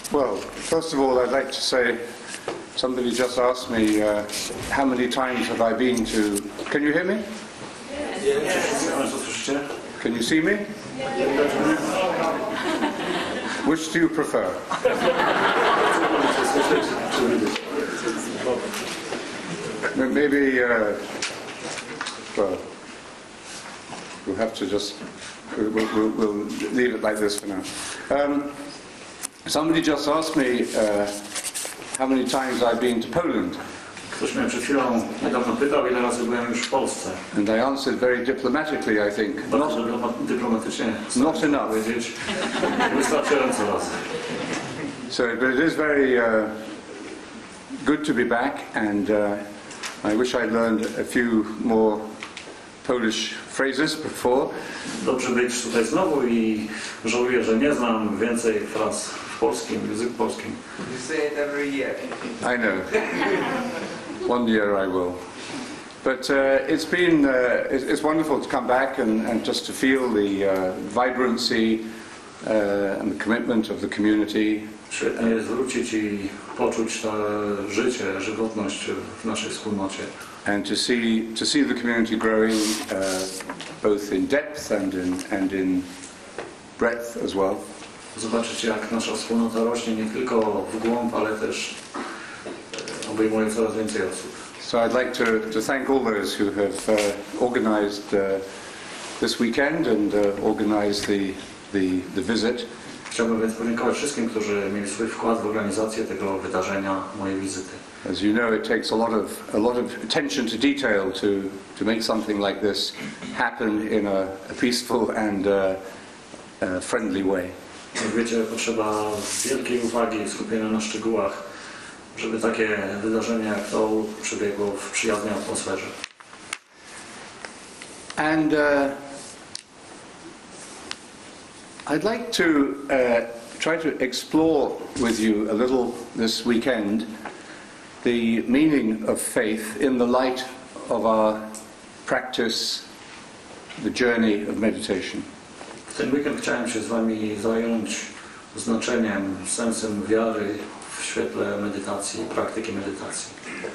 Well, first of all, I'd like to say, somebody just asked me how many times have I been to... Can you hear me? Yes. Can you see me? Yes. Which do you prefer? Maybe, well, we'll have to just, we'll leave it like this for now. Somebody just asked me how many times I've been to Poland. Ktoś mnie przed chwilą niedawno pytał, ile razy byłem już w Polsce. And I answered very diplomatically, I think. Bardzo dyplomatycznie. Not enough. Powiedzieć. Wystarczająco razy. So, but it is very good to be back, and I wish I'd learned a few more Polish phrases before. Dobrze być tutaj znowu i żałuję, że nie znam więcej fraz w polskim, w języku polskim. You say it every year. I know. One year I will. But it's been it's wonderful to come back and just to feel the vibrancy and the commitment of the community. Świetnie jest wrócić i poczuć to życie, żywotność w naszej wspólnocie. And to see the community growing both in depth and in breadth as well. Zobaczyć, jak nasza wspólnota rośnie nie tylko w głąb, ale też obejmuje coraz więcej osób. So I'd like to thank all those who have organized this weekend and organized the visit. Chciałbym więc podziękować wszystkim, którzy mieli swój wkład w organizację tego wydarzenia, mojej wizyty. As you know, it takes a lot of attention to detail to make something like this happen in a peaceful and friendly way. Jak wiecie, potrzeba wielkiej uwagi i skupienia na szczegółach, żeby takie wydarzenie jak to przebiegło w przyjaznej atmosferze. And I'd like to try to explore with you a little this weekend the meaning of faith in the light of our practice, the journey of meditation. W ten weekend chciałem się z Wami zająć znaczeniem, sensem wiary w świetle medytacji, praktyki medytacji.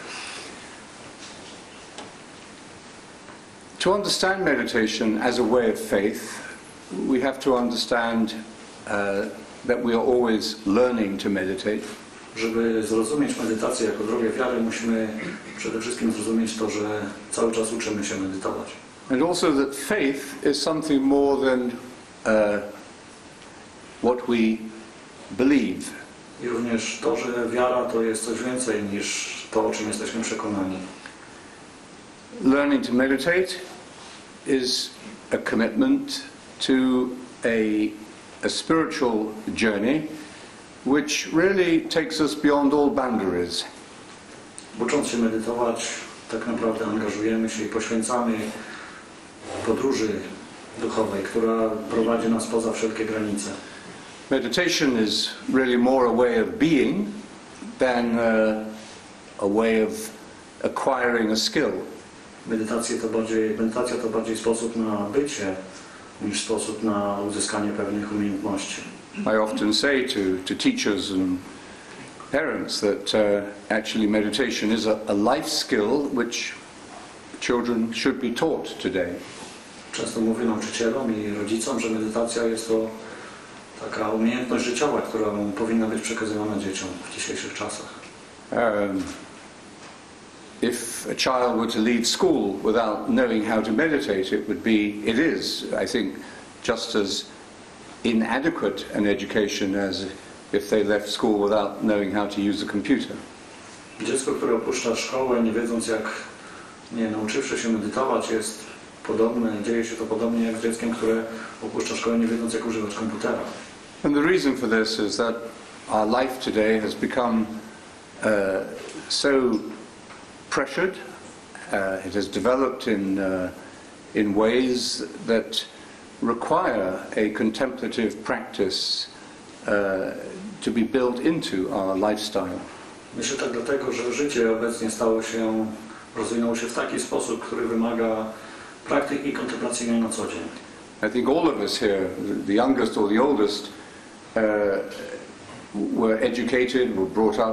To understand meditation as a way of faith, we have to understand that we are always learning to meditate. Żeby zrozumieć medytację jako drogę wiary, musimy przede wszystkim zrozumieć to, że cały czas uczymy się medytować. And also that faith is something more than what we believe. I również to, że wiara to jest coś więcej niż to, o czym jesteśmy przekonani. Learning to meditate is a commitment to a spiritual journey which really takes us beyond all boundaries. Ucząc się medytować, tak naprawdę angażujemy się i poświęcamy podróży duchowej, która prowadzi nas poza wszelkie granice. Meditation is really more a way of being than a way of acquiring a skill. Medytacja to bardziej sposób na bycie niż sposób na uzyskanie pewnych umiejętności. I often say to teachers and parents that actually meditation is a life skill which children should be taught today. Często mówię nauczycielom i rodzicom, że medytacja jest to taka umiejętność życiowa, która powinna być przekazywana dzieciom w dzisiejszych czasach. If a child were to leave school without knowing how to meditate, it is, I think, just as inadequate an education as if they left school without knowing how to use a computer. Dziecko, które opuszcza szkołę, nie wiedząc nauczywszy się medytować, jest podobne, dzieje się to podobnie jak z dzieckiem, które opuszcza szkołę, nie wiedząc jak używać komputera. And the reason for this is that our life today has become so pressured. It has developed in ways that require a contemplative practice to be built into our lifestyle. Myślę tak dlatego, że życie obecnie rozwinęło się w taki sposób, który wymaga praktyki kontemplacyjnej na co dzień. I think all of us here, the youngest or the oldest, were educated, were brought up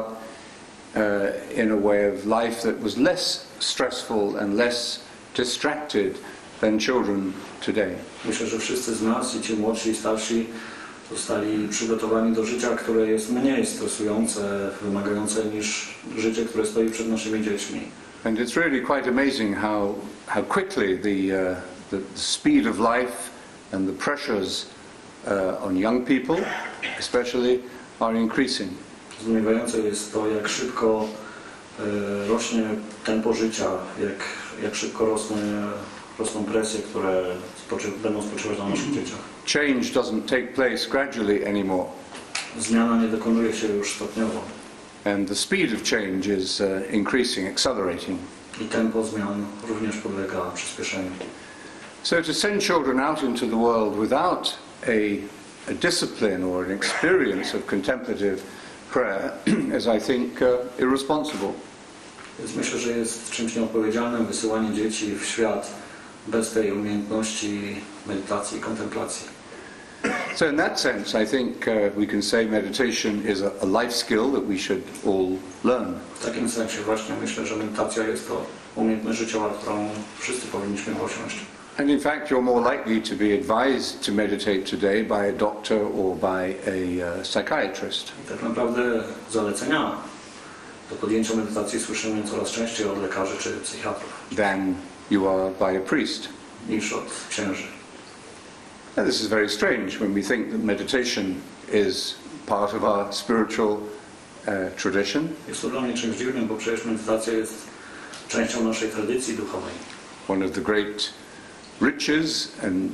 in a way of life that was less stressful and less distracted than children today. Myślę, że wszyscy z nas, i ci młodsi, i starsi, zostali przygotowani do życia, które jest mniej stresujące, wymagające niż życie, które stoi przed naszymi dziećmi. And it's really quite amazing how quickly the speed of life and the pressures on young people, especially, are increasing. Zdumiewające jest to, jak szybko rośnie tempo życia, jak szybko rosną presje, które będą spoczywać na naszych dzieciach. Change doesn't take place gradually anymore. Zmiana nie dokonuje się już stopniowo. And the speed of change is increasing, accelerating. I tempo zmian również podlega przyspieszeniu. So to send children out into the world without a discipline or an experience of contemplative prayer is, I think, irresponsible. Więc myślę, że jest czymś nieodpowiedzialnym wysyłanie dzieci w świat bez tej umiejętności medytacji i kontemplacji. So in that sense, I think we can say meditation is a life skill that we should all learn. W takim sensie właśnie myślę, że medytacja jest to umiejętność życiowa, którą wszyscy powinniśmy posiąść. And in fact, you're more likely to be advised to meditate today by a doctor or by a psychiatrist. I tak naprawdę zalecenia do podjęcia medytacji słyszymy coraz częściej od lekarzy czy psychiatrów Than you are by a priest. niż od księży. And this is very strange when we think that meditation is part of our spiritual tradition. Jest to dla mnie czymś dziwnym, bo przecież medytacja jest częścią naszej tradycji duchowej. One of the great riches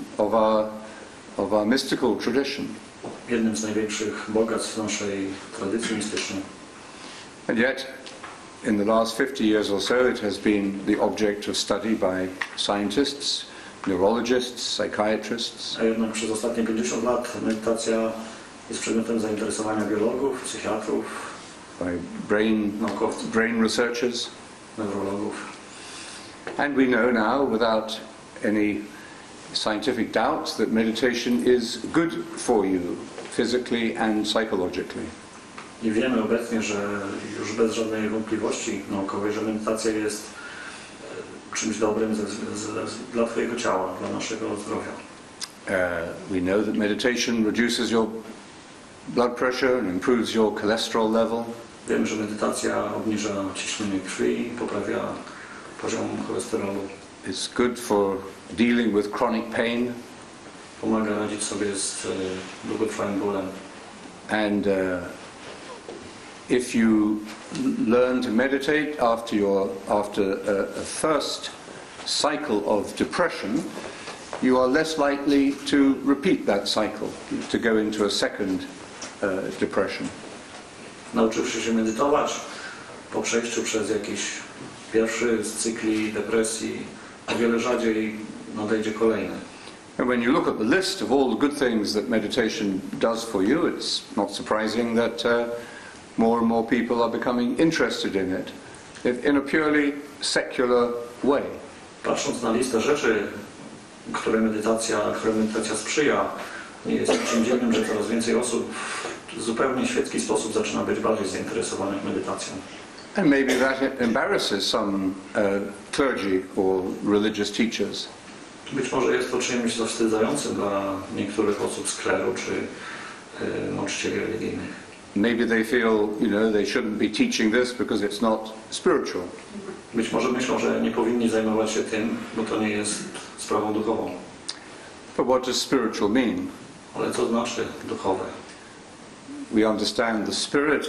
of our mystical tradition. Jednym z największych bogactw naszej tradycji mistycznej. And yet, in the last 50 years or so, it has been the object of study by scientists, neurologists, psychiatrists. A jednak przez ostatnie 50 lat medytacja jest przedmiotem zainteresowania biologów, psychiatrów, by naukowców, brain researchers. neurologów. And we know now, without any scientific doubt, that meditation is good for you, physically and psychologically. I wiemy obecnie, że już bez żadnej wątpliwości naukowej, że medytacja jest czymś dobrym dla Twojego ciała, dla naszego zdrowia. We know that meditation reduces your blood pressure and improves your cholesterol level. Wiemy, że medytacja obniża ciśnienie krwi, poprawia poziom cholesterolu. It's good for dealing with chronic pain. Pomaga radzić sobie z długotrwałym bólem. And if you learn to meditate after a first cycle of depression, you are less likely to repeat that cycle, to go into a second depression. Nauczywszy się medytować, po przejściu przez jakiś pierwszy z cykli depresji, o wiele rzadziej nadejdzie kolejny. And when you look at the list of all the good things that meditation does for you, it's not surprising that more and more people are becoming interested in it in a purely secular way. Patrząc na listę rzeczy, które medytacja sprzyja, nie jest niczym dziwnym, że coraz więcej osób w zupełnie świecki sposób zaczyna być bardziej zainteresowanych medytacją. And maybe that embarrasses some clergy or religious teachers. Być może jest to czymś zawstydzającym dla niektórych osób z kleru czy nauczycieli religijnych. Maybe they feel, they shouldn't be teaching this because it's not spiritual. Być może myślą, że nie powinni zajmować się tym, bo to nie jest sprawą duchową. But what does spiritual mean? Ale co znaczy duchowe? We understand the spirit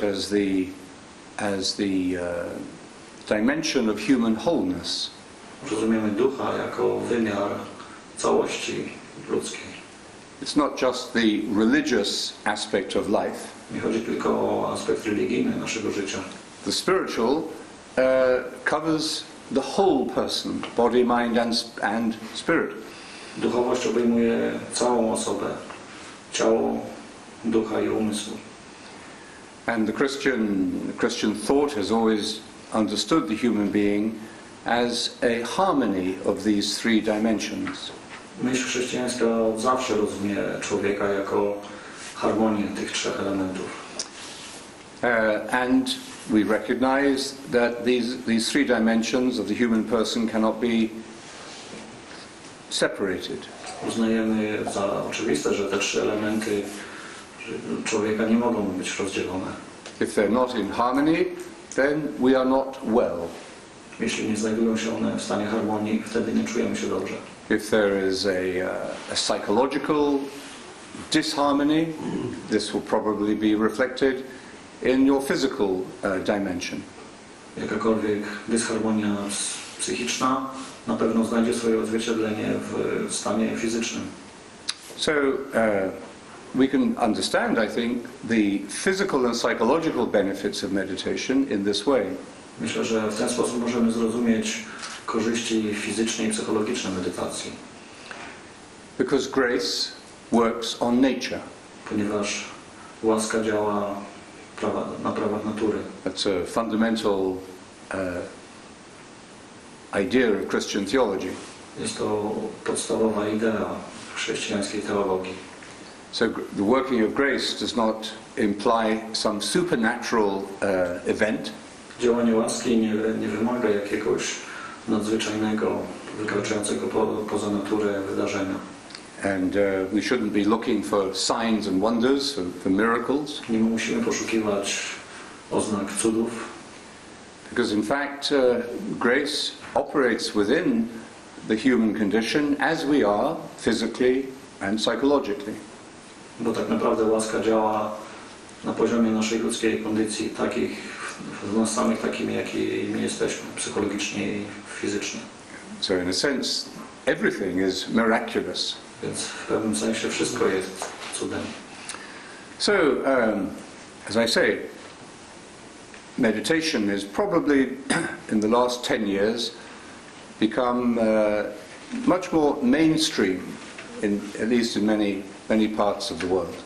as the dimension of human wholeness. Rozumiemy ducha jako wymiar całości ludzkiej. It's not just the religious aspect of life. Nie chodzi tylko o aspekt religijny naszego życia. The spiritual covers the whole person, body, mind and spirit. Duchowość obejmuje całą osobę, ciało, ducha i umysł. And the Christian thought has always understood the human being as a harmony of these three dimensions. Myśl chrześcijańska od zawsze rozumie człowieka jako harmonię tych trzech elementów. And we recognize that these three dimensions of the human person cannot be separated. Uznajemy za oczywiste, że te trzy elementy człowieka nie mogą być rozdzielone. If they're not in harmony, then we are not well. Jeśli nie znajdują się one w stanie harmonii, wtedy nie czujemy się dobrze. If there is a psychological disharmony, this will probably be reflected in your physical dimension. Jakakolwiek dysharmonia psychiczna na pewno znajdzie swoje odzwierciedlenie w stanie fizycznym. So we can understand, I think, the physical and psychological benefits of meditation in this way. Myślę, że w ten sposób możemy zrozumieć korzyści fizyczne i psychologiczne medytacji. Because grace works on nature. Ponieważ łaska działa na prawach natury. That's a fundamental idea of Christian theology. Jest to podstawowa idea chrześcijańskiej teologii. So the working of grace does not imply some supernatural event. Działanie łaski nie wymaga jakiegoś nadzwyczajnego, wykraczającego poza naturę wydarzenia. And we shouldn't be looking for signs and wonders, for miracles. Nie musimy poszukiwać oznak cudów. Because in fact, grace operates within the human condition as we are physically and psychologically. Bo tak naprawdę łaska działa na poziomie naszej ludzkiej kondycji, w nas samych takimi, jakimi jesteśmy, psychologicznie i fizycznie. So in a sense, everything is miraculous. Więc w pewnym sensie wszystko jest cudem. So, as I say, meditation is probably, in the last 10 years, become much more mainstream, at least in many parts of the world.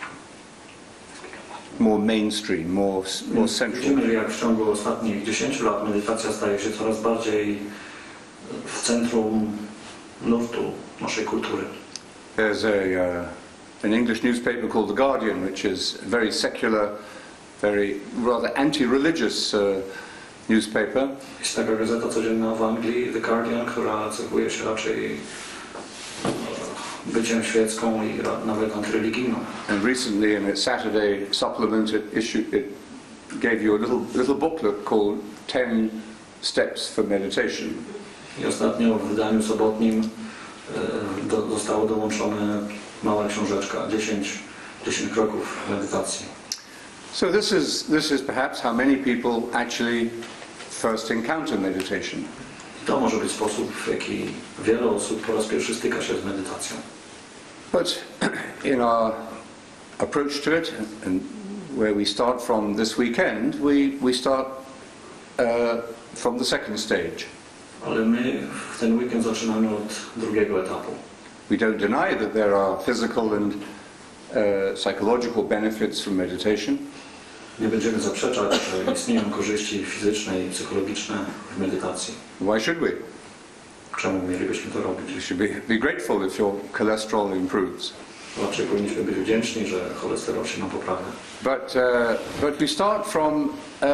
More mainstream, more central. Widzimy, jak w ciągu ostatnich 10 lat medytacja staje się coraz bardziej w centrum nurtu naszej kultury. There's an English newspaper called The Guardian, which is a very secular, very rather anti-religious newspaper. Jest taka gazeta codzienna w Anglii, The Guardian, która cechuje się raczej byciem świecką i nawet antyreligijną. And recently in its Saturday supplement it gave you a little booklet called 10 Steps for Meditation. I ostatnio w wydaniu sobotnim zostało dołączone mała książeczka, 10 kroków medytacji. So this is perhaps how many people actually first encounter meditation. To może być sposób, w jaki wiele osób po raz pierwszy styka się z medytacją. But in our approach to it, and where we start from this weekend, we start from the second stage. Ale my w ten weekend zaczynamy od drugiego etapu. We don't deny that there are physical and psychological benefits from meditation. Nie będziemy zaprzeczać, że istnieją korzyści fizyczne i psychologiczne w medytacji. Why should we? Czemu mielibyśmy to robić? You should be grateful if your cholesterol improves. Raczej powinniśmy być wdzięczni, że cholesterol się nam poprawia. But we start from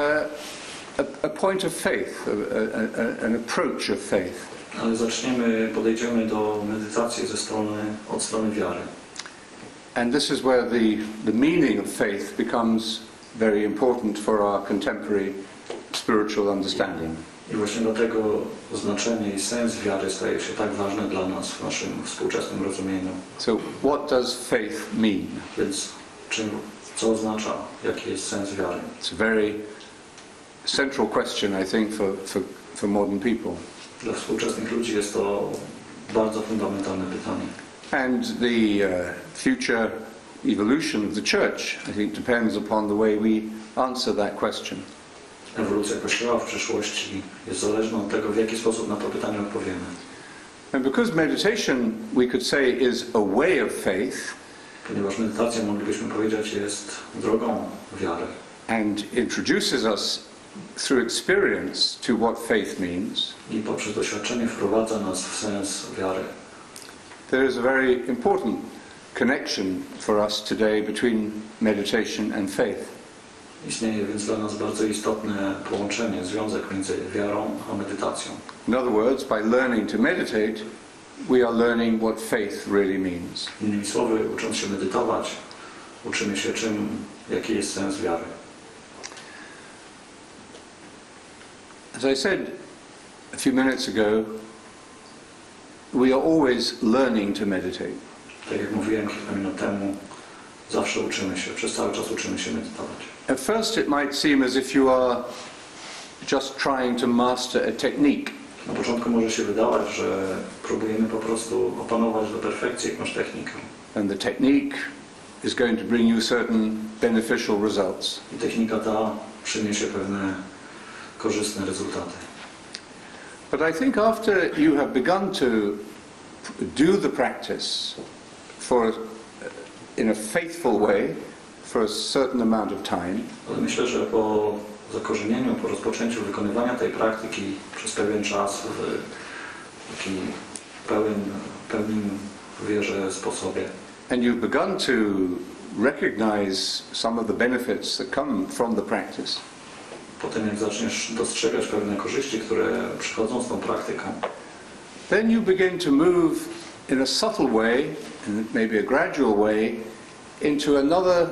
a point of faith, an approach of faith. Ale podejdziemy do medytacji od strony wiary. And this is where the meaning of faith becomes very important for our contemporary spiritual understanding. I właśnie dlatego znaczenie i sens wiary staje się tak ważne dla nas w naszym współczesnym rozumieniu. So what does faith mean? Więc co oznacza, jaki jest sens wiary? It's a very central question, I think, for modern people. Dla współczesnych ludzi jest to bardzo fundamentalne pytanie. And the future evolution of the church, I think, depends upon the way we answer that question. Ewolucja Kościoła w przyszłości jest zależna od tego, w jaki sposób na to pytanie odpowiemy. And because meditation, we could say, is a way of faith, ponieważ medytacja, moglibyśmy powiedzieć, jest drogą wiary. And introduces us through experience to what faith means. I poprzez doświadczenie wprowadza nas w sens wiary. There is a very important connection for us today between meditation and faith. Istnieje więc dla nas bardzo istotne połączenie, związek między wiarą a medytacją. In other words, by learning to meditate, we are learning what faith really means. Innymi słowy, ucząc się medytować, uczymy się jaki jest sens wiary. As I said a few minutes ago, we are always learning to meditate. Tak jak mówiłem kilka minut temu, zawsze uczymy się, przez cały czas uczymy się medytować. At first it might seem as if you are just trying to master a technique. Na początku może się wydawać, że próbujemy po prostu opanować do perfekcji jakąś technikę. And the technique is going to bring you certain beneficial results. I technika ta przyniesie pewne korzystne rezultaty. But I think after you have begun to do the practice in a faithful way for a certain amount of time, Ale myślę, że po zakorzenieniu, po rozpoczęciu wykonywania tej praktyki przez pewien czas w taki pełnym wierze sposobie, and you've begun to recognize some of the benefits that come from the practice, potem jak zaczniesz dostrzegać pewne korzyści, które przychodzą z tą praktyką, then you begin to move in a subtle way, and maybe a gradual way, into another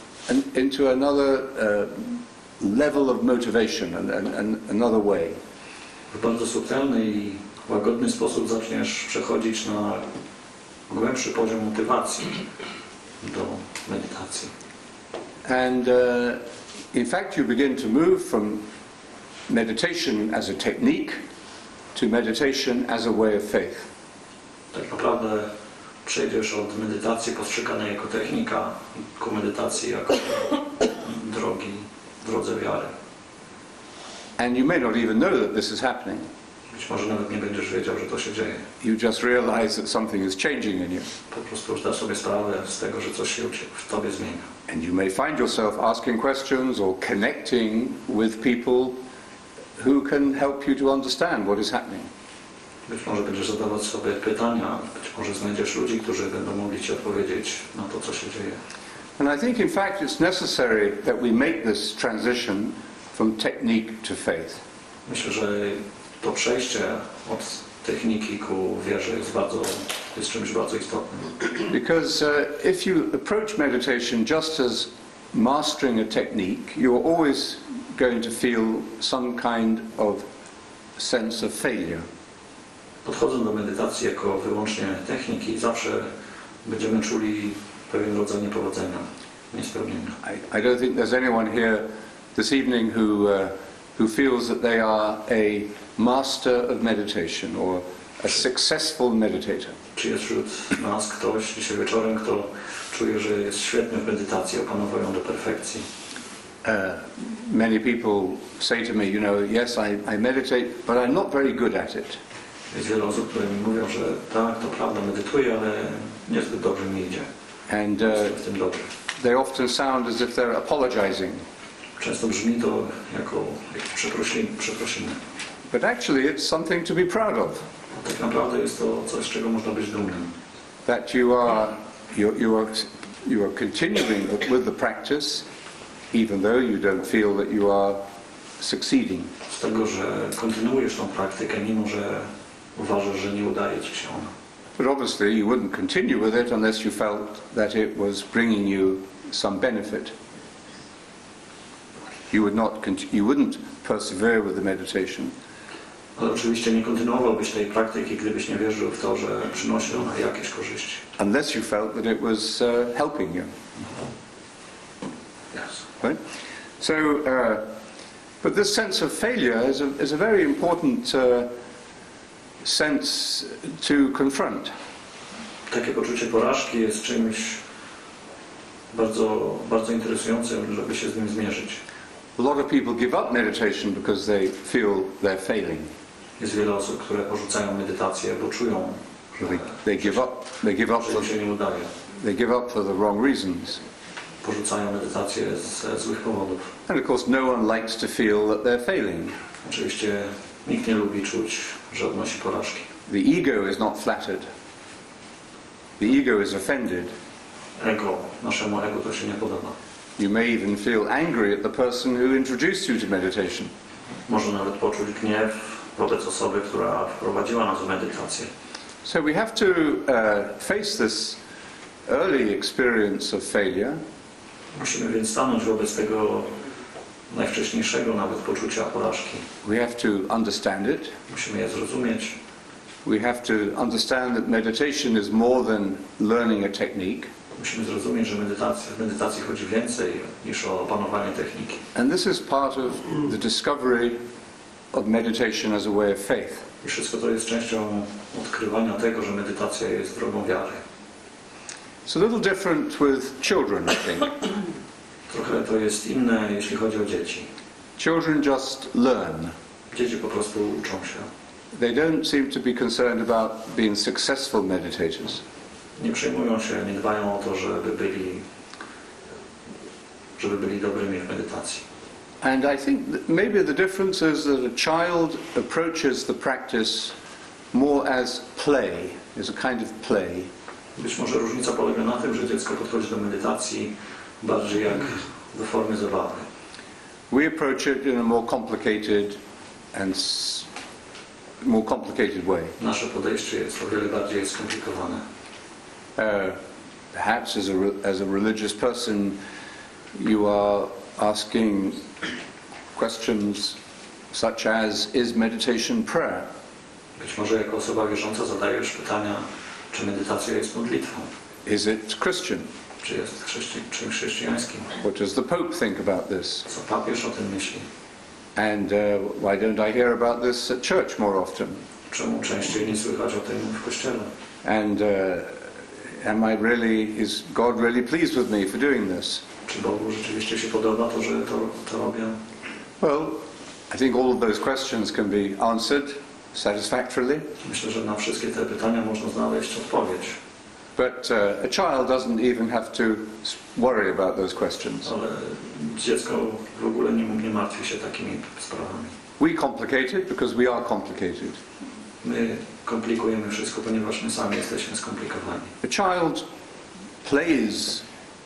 level of motivation and another way. w bardzo subtelny i łagodny sposób zaczniesz przechodzić na głębszy poziom motywacji do medytacji. And in fact you begin to move from meditation as a technique to meditation as a way of faith. Tak naprawdę przejdziesz od medytacji postrzeganej jako technika ku medytacji jako drodze wiary. And you may not even know that this is happening. Być może nawet nie będziesz wiedział, że to się dzieje. You just realize that something is changing in you. Po prostu już dasz sobie sprawę z tego, że coś się w tobie zmienia. And you may find yourself asking questions or connecting with people who can help you to understand what is happening. Być może będziesz zadawać sobie pytania, być może znajdziesz ludzi, którzy będą mogli ci odpowiedzieć na to, co się dzieje. And I think in fact it's necessary that we make this transition from technique to faith. Myślę, że to przejście od techniki ku wierze jest czymś bardzo istotnym. Because if you approach meditation just as mastering a technique, you are always going to feel some kind of sense of failure. Podchodząc do medytacji jako wyłącznie techniki, zawsze będziemy czuli pewien rodzaj niepowodzenia, niespełnienia. I don't think there's anyone here this evening who feels that they are a master of meditation or a successful meditator. Czy jest wśród nas ktoś dzisiaj wieczorem, kto czuje, że jest świetny w medytacji, opanował ją do perfekcji? Many people say to me, you know, yes, I meditate, but I'm not very good at it. Jest wiele osób, które mi mówią, że tak, to prawda, medytuję, ale niezbyt dobrze mi idzie. And Jestem w tym dobry. they often sound as if they're apologizing. Często brzmi to jako przeprosiny. But actually it's something to be proud of. Tak naprawdę jest to coś, z czego można być dumnym. That you are continuing with the practice, even though you don't feel that you are succeeding. Z tego, że kontynuujesz tą praktykę, mimo że uważasz, że nie udaje ci się ona. But obviously you wouldn't continue with it unless you felt that it was bringing you some benefit. You wouldn't persevere with the meditation Ale oczywiście nie kontynuowałbyś tej praktyki, gdybyś nie wierzył w to, że przynosi ona jakieś korzyści. unless you felt that it was helping you. Yes. Right? So, but this sense of failure is a very important sense to confront. Takie poczucie porażki jest czymś bardzo, bardzo interesującym, żeby się z nim zmierzyć. A lot of people give up meditation because they feel they're failing. Jest wiele osób, które porzucają medytację, bo czują, że They give up. They give up. im się nie udaje. They give up for the wrong reasons. Porzucają medytację ze złych powodów. And of course, no one likes to feel that they're failing. Oczywiście nikt nie lubi czuć, że odnosi porażki. The ego is not flattered. The ego is offended. Naszemu ego to się nie podoba. You may even feel angry at the person who introduced you to meditation. Może nawet poczuć gniew wobec osoby, która wprowadziła nas w medytację. So we have to face this early experience of failure. Musimy więc stanąć wobec tego najwcześniejszego nawet poczucia porażki. We have to understand it. Musimy je zrozumieć. We have to understand that meditation is more than learning a technique. Musimy zrozumieć, że w medytacji chodzi więcej niż o opanowanie techniki. And this is part of the discovery of meditation as a way of faith. I wszystko to jest częścią odkrywania tego, że medytacja jest drogą wiary. It's a little different with children, I think. Trochę to jest inne, jeśli chodzi o dzieci. Children just learn. Dzieci po prostu uczą się. They don't seem to be concerned about being successful meditators. Nie przejmują się, nie dbają o to, żeby byli dobrymi w medytacji. And I think that maybe the difference is that a child approaches the practice more as play, as a kind of play. Być może różnica polega na tym, że dziecko podchodzi do medytacji bardziej jak do formy zabawy. We approach it in a more complicated way. Nasze podejście jest o wiele bardziej skomplikowane. Perhaps as a religious person, you are asking questions such as, is meditation prayer? Być może jako osoba wierząca zadajesz pytania, czy medytacja jest modlitwą, Is it Christian? czy jest czymś chrześcijańskim. What does the Pope think about this? Co papież o tym myśli? And why don't I hear about this at church more often? Czemu częściej nie słychać o tym w kościele? And is God really pleased with me for doing this? Czy Bogu rzeczywiście się podoba to, że to robię? Well, I think all of those questions can be answered satisfactorily. Myślę, że na wszystkie te pytania można znaleźć odpowiedź. But a child doesn't even have to worry about those questions. Ale dziecko w ogóle nie martwi się takimi sprawami. We complicate it because we are complicated. My komplikujemy wszystko, ponieważ my sami jesteśmy skomplikowani. A child plays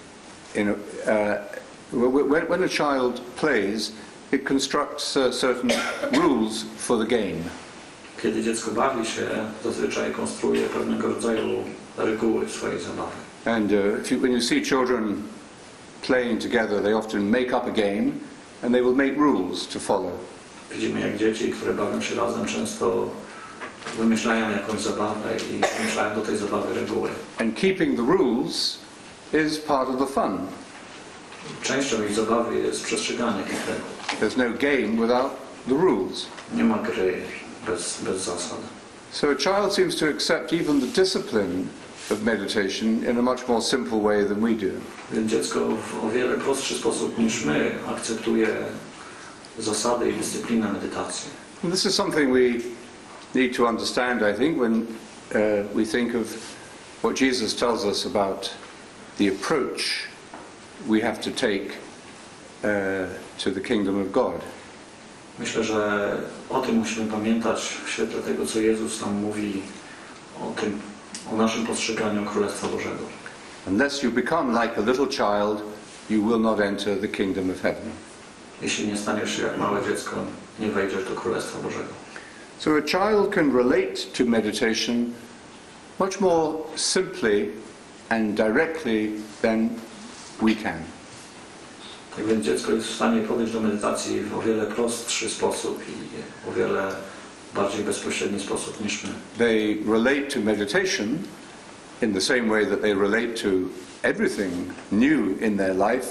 when a child plays, it constructs certain rules for the game. Kiedy dziecko bawi się, zazwyczaj konstruuje pewnego rodzaju reguły swojej zabawy. And when you see children playing together, they often make up a game and they will make rules to follow. Widzimy, jak dzieci, które bawią się razem, często wymyślają jakąś zabawę i wymyślają do tej zabawy reguły. And keeping the rules is part of the fun. Częścią ich zabawy jest przestrzeganie tych reguł. There's no game without the rules. Nie ma gry bez zasad. So a child seems to accept even the discipline of meditation in a much more simple way than we do. Więc dziecko w o wiele prostszy sposób niż my akceptuje zasady i dyscyplinę medytacji. And this is something we need to understand, I think, when we think of what Jesus tells us about the approach we have to take to the kingdom of God. Myślę, że o tym musimy pamiętać w świetle tego, co Jezus nam mówi o naszym postrzeganiu Królestwa Bożego. Unless you become like a little child, you will not enter the kingdom of heaven. Jeśli nie staniesz się jak małe dziecko, nie wejdziesz do Królestwa Bożego. So a child can relate to meditation much more simply and directly than we can. Tak więc dziecko jest w stanie podejść do medytacji w o wiele prostszy sposób i o wiele bardziej bezpośredni sposób niż my. They relate to meditation in the same way that they relate to everything new in their life,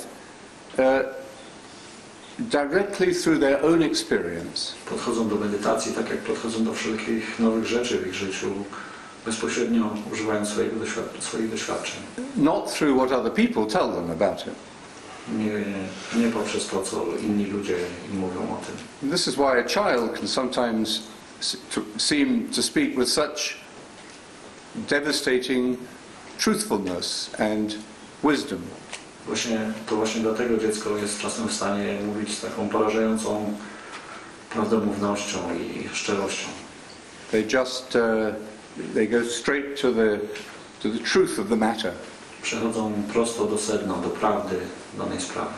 directly through their own experience. Podchodzą do medytacji tak, jak podchodzą do wszelkich nowych rzeczy w ich życiu, bezpośrednio używając swoich doświadczeń. Not through what other people tell them about it. Nie poprzez to, co inni ludzie im mówią o tym. This is why a child can sometimes seem to speak with such devastating truthfulness and wisdom. Właśnie dlatego dziecko jest czasem w stanie mówić z taką porażającą prawdomównością i szczerością. They go straight to the truth of the matter. przechodzą prosto do sedna, do prawdy danej sprawy.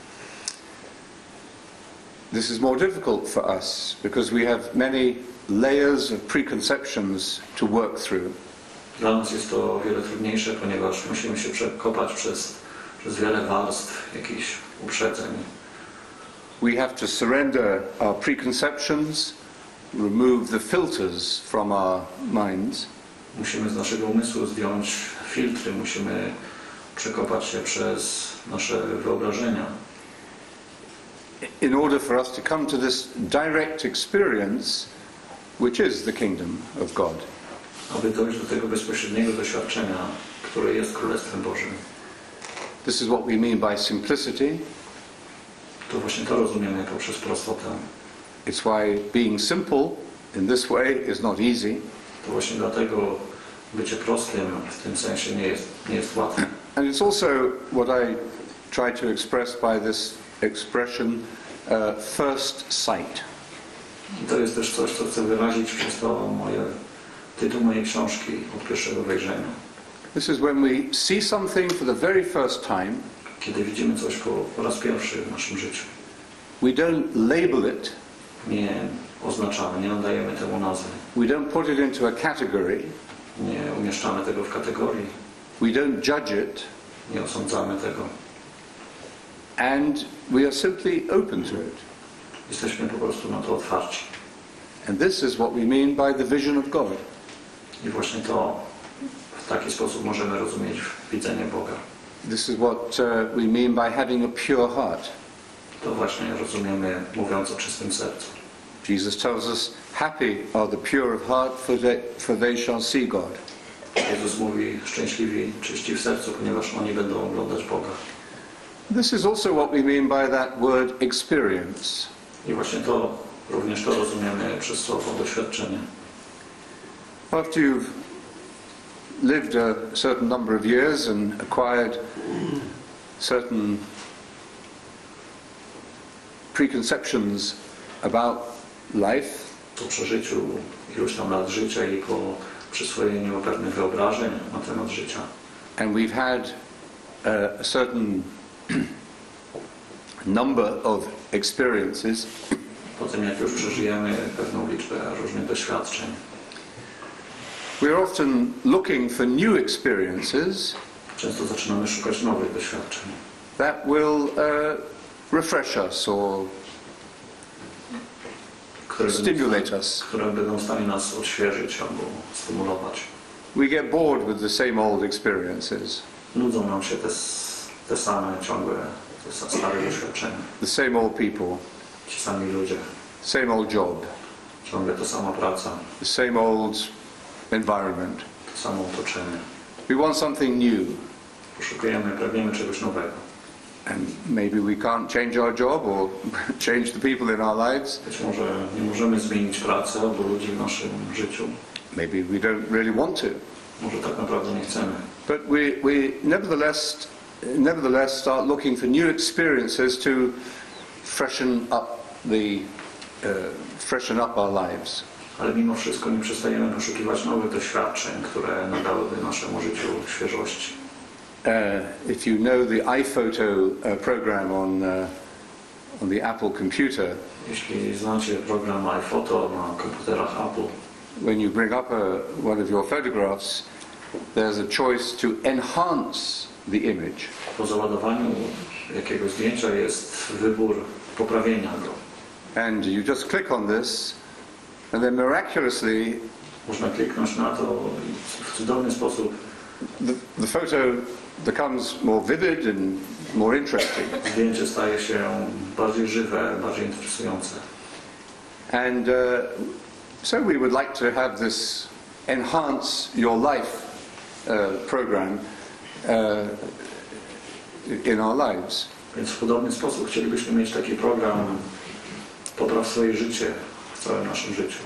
This is more difficult for us because we have many layers of preconceptions to work through. Dla nas jest to o wiele trudniejsze, ponieważ musimy się przekopać przez wiele warstw jakichś uprzedzeń. We have to surrender our preconceptions, remove the filters from our minds, Musimy z naszego umysłu zdjąć filtry, musimy przekopać się przez nasze wyobrażenia, in order for us to come to this direct experience, which is the kingdom of God. aby dojść do tego bezpośredniego doświadczenia, które jest Królestwem Bożym. This is what we mean by simplicity. To właśnie to rozumiemy poprzez prostotę. It's why being simple in this way is not easy. To właśnie dlatego bycie prostym w tym sensie nie jest łatwe. And it's also what I try to express by this expression, first sight. I to jest też coś, co chcę wyrazić przez to tytuł mojej książki Od pierwszego wejrzenia. This is when we see something for the very first time. Kiedy widzimy coś po raz pierwszy w naszym życiu. We don't label it. Nie oznaczamy, nie nadajemy temu nazwy. We don't put it into a category. Nie umieszczamy tego w kategorii. We don't judge it. Nie osądzamy tego. And we are simply open to it. Jesteśmy po prostu na to otwarci. And this is what we mean by the vision of God. I właśnie to w taki sposób możemy rozumieć widzenie Boga. This is what we mean by having a pure heart. To właśnie rozumiemy, mówiąc o czystym sercu. Jesus tells us, happy are the pure of heart, for they shall see God. Jezus mówi, szczęśliwi, czyści w sercu, ponieważ oni będą oglądać Boga. This is also what we mean by that word experience. I właśnie to, również to rozumiemy przez słowo doświadczenie. After you've lived a certain number of years and acquired certain preconceptions about life, Po przeżyciu iluś tam lat życia i po przyswojeniu pewnych wyobrażeń na temat życia. and we've had a certain number of experiences, Po tym jak już przeżyjemy pewną liczbę różnych doświadczeń, we're often looking for new experiences często zaczynamy szukać nowych doświadczeń, that will refresh us or stimulate us. które będą w stanie nas odświeżyć albo stymulować. We get bored with the same old experiences, Nudzą nam się te same ciągłe, te stare doświadczenia. the same old people, Ci sami ludzie, same old job, ciągle ta sama praca, the same old environment. to samo otoczenie. We want something new, Poszukujemy, pragniemy czegoś nowego. and maybe we can't change our job or change the people in our lives. Być może nie możemy zmienić pracy albo ludzi w naszym życiu. Maybe we don't really want to. Może tak naprawdę nie chcemy. But we nevertheless start looking for new experiences to freshen up our lives. Ale mimo wszystko nie przestajemy poszukiwać nowych doświadczeń, które nadałyby naszemu życiu świeżości. If you know the iPhoto program on the Apple computer, Jeśli znacie program iPhoto na komputerach Apple, when you bring up one of your photographs, there's a choice to enhance the image. po załadowaniu jakiegoś zdjęcia jest wybór poprawienia go. And you just click on this, and then miraculously Można kliknąć na to i w cudowny sposób the photo becomes more vivid and more interesting. zdjęcie staje się bardziej żywe, bardziej interesujące. And so we would like to have this enhance your life program in our lives. Więc w podobny sposób chcielibyśmy mieć taki program Popraw swoje życie w całym naszym życiu.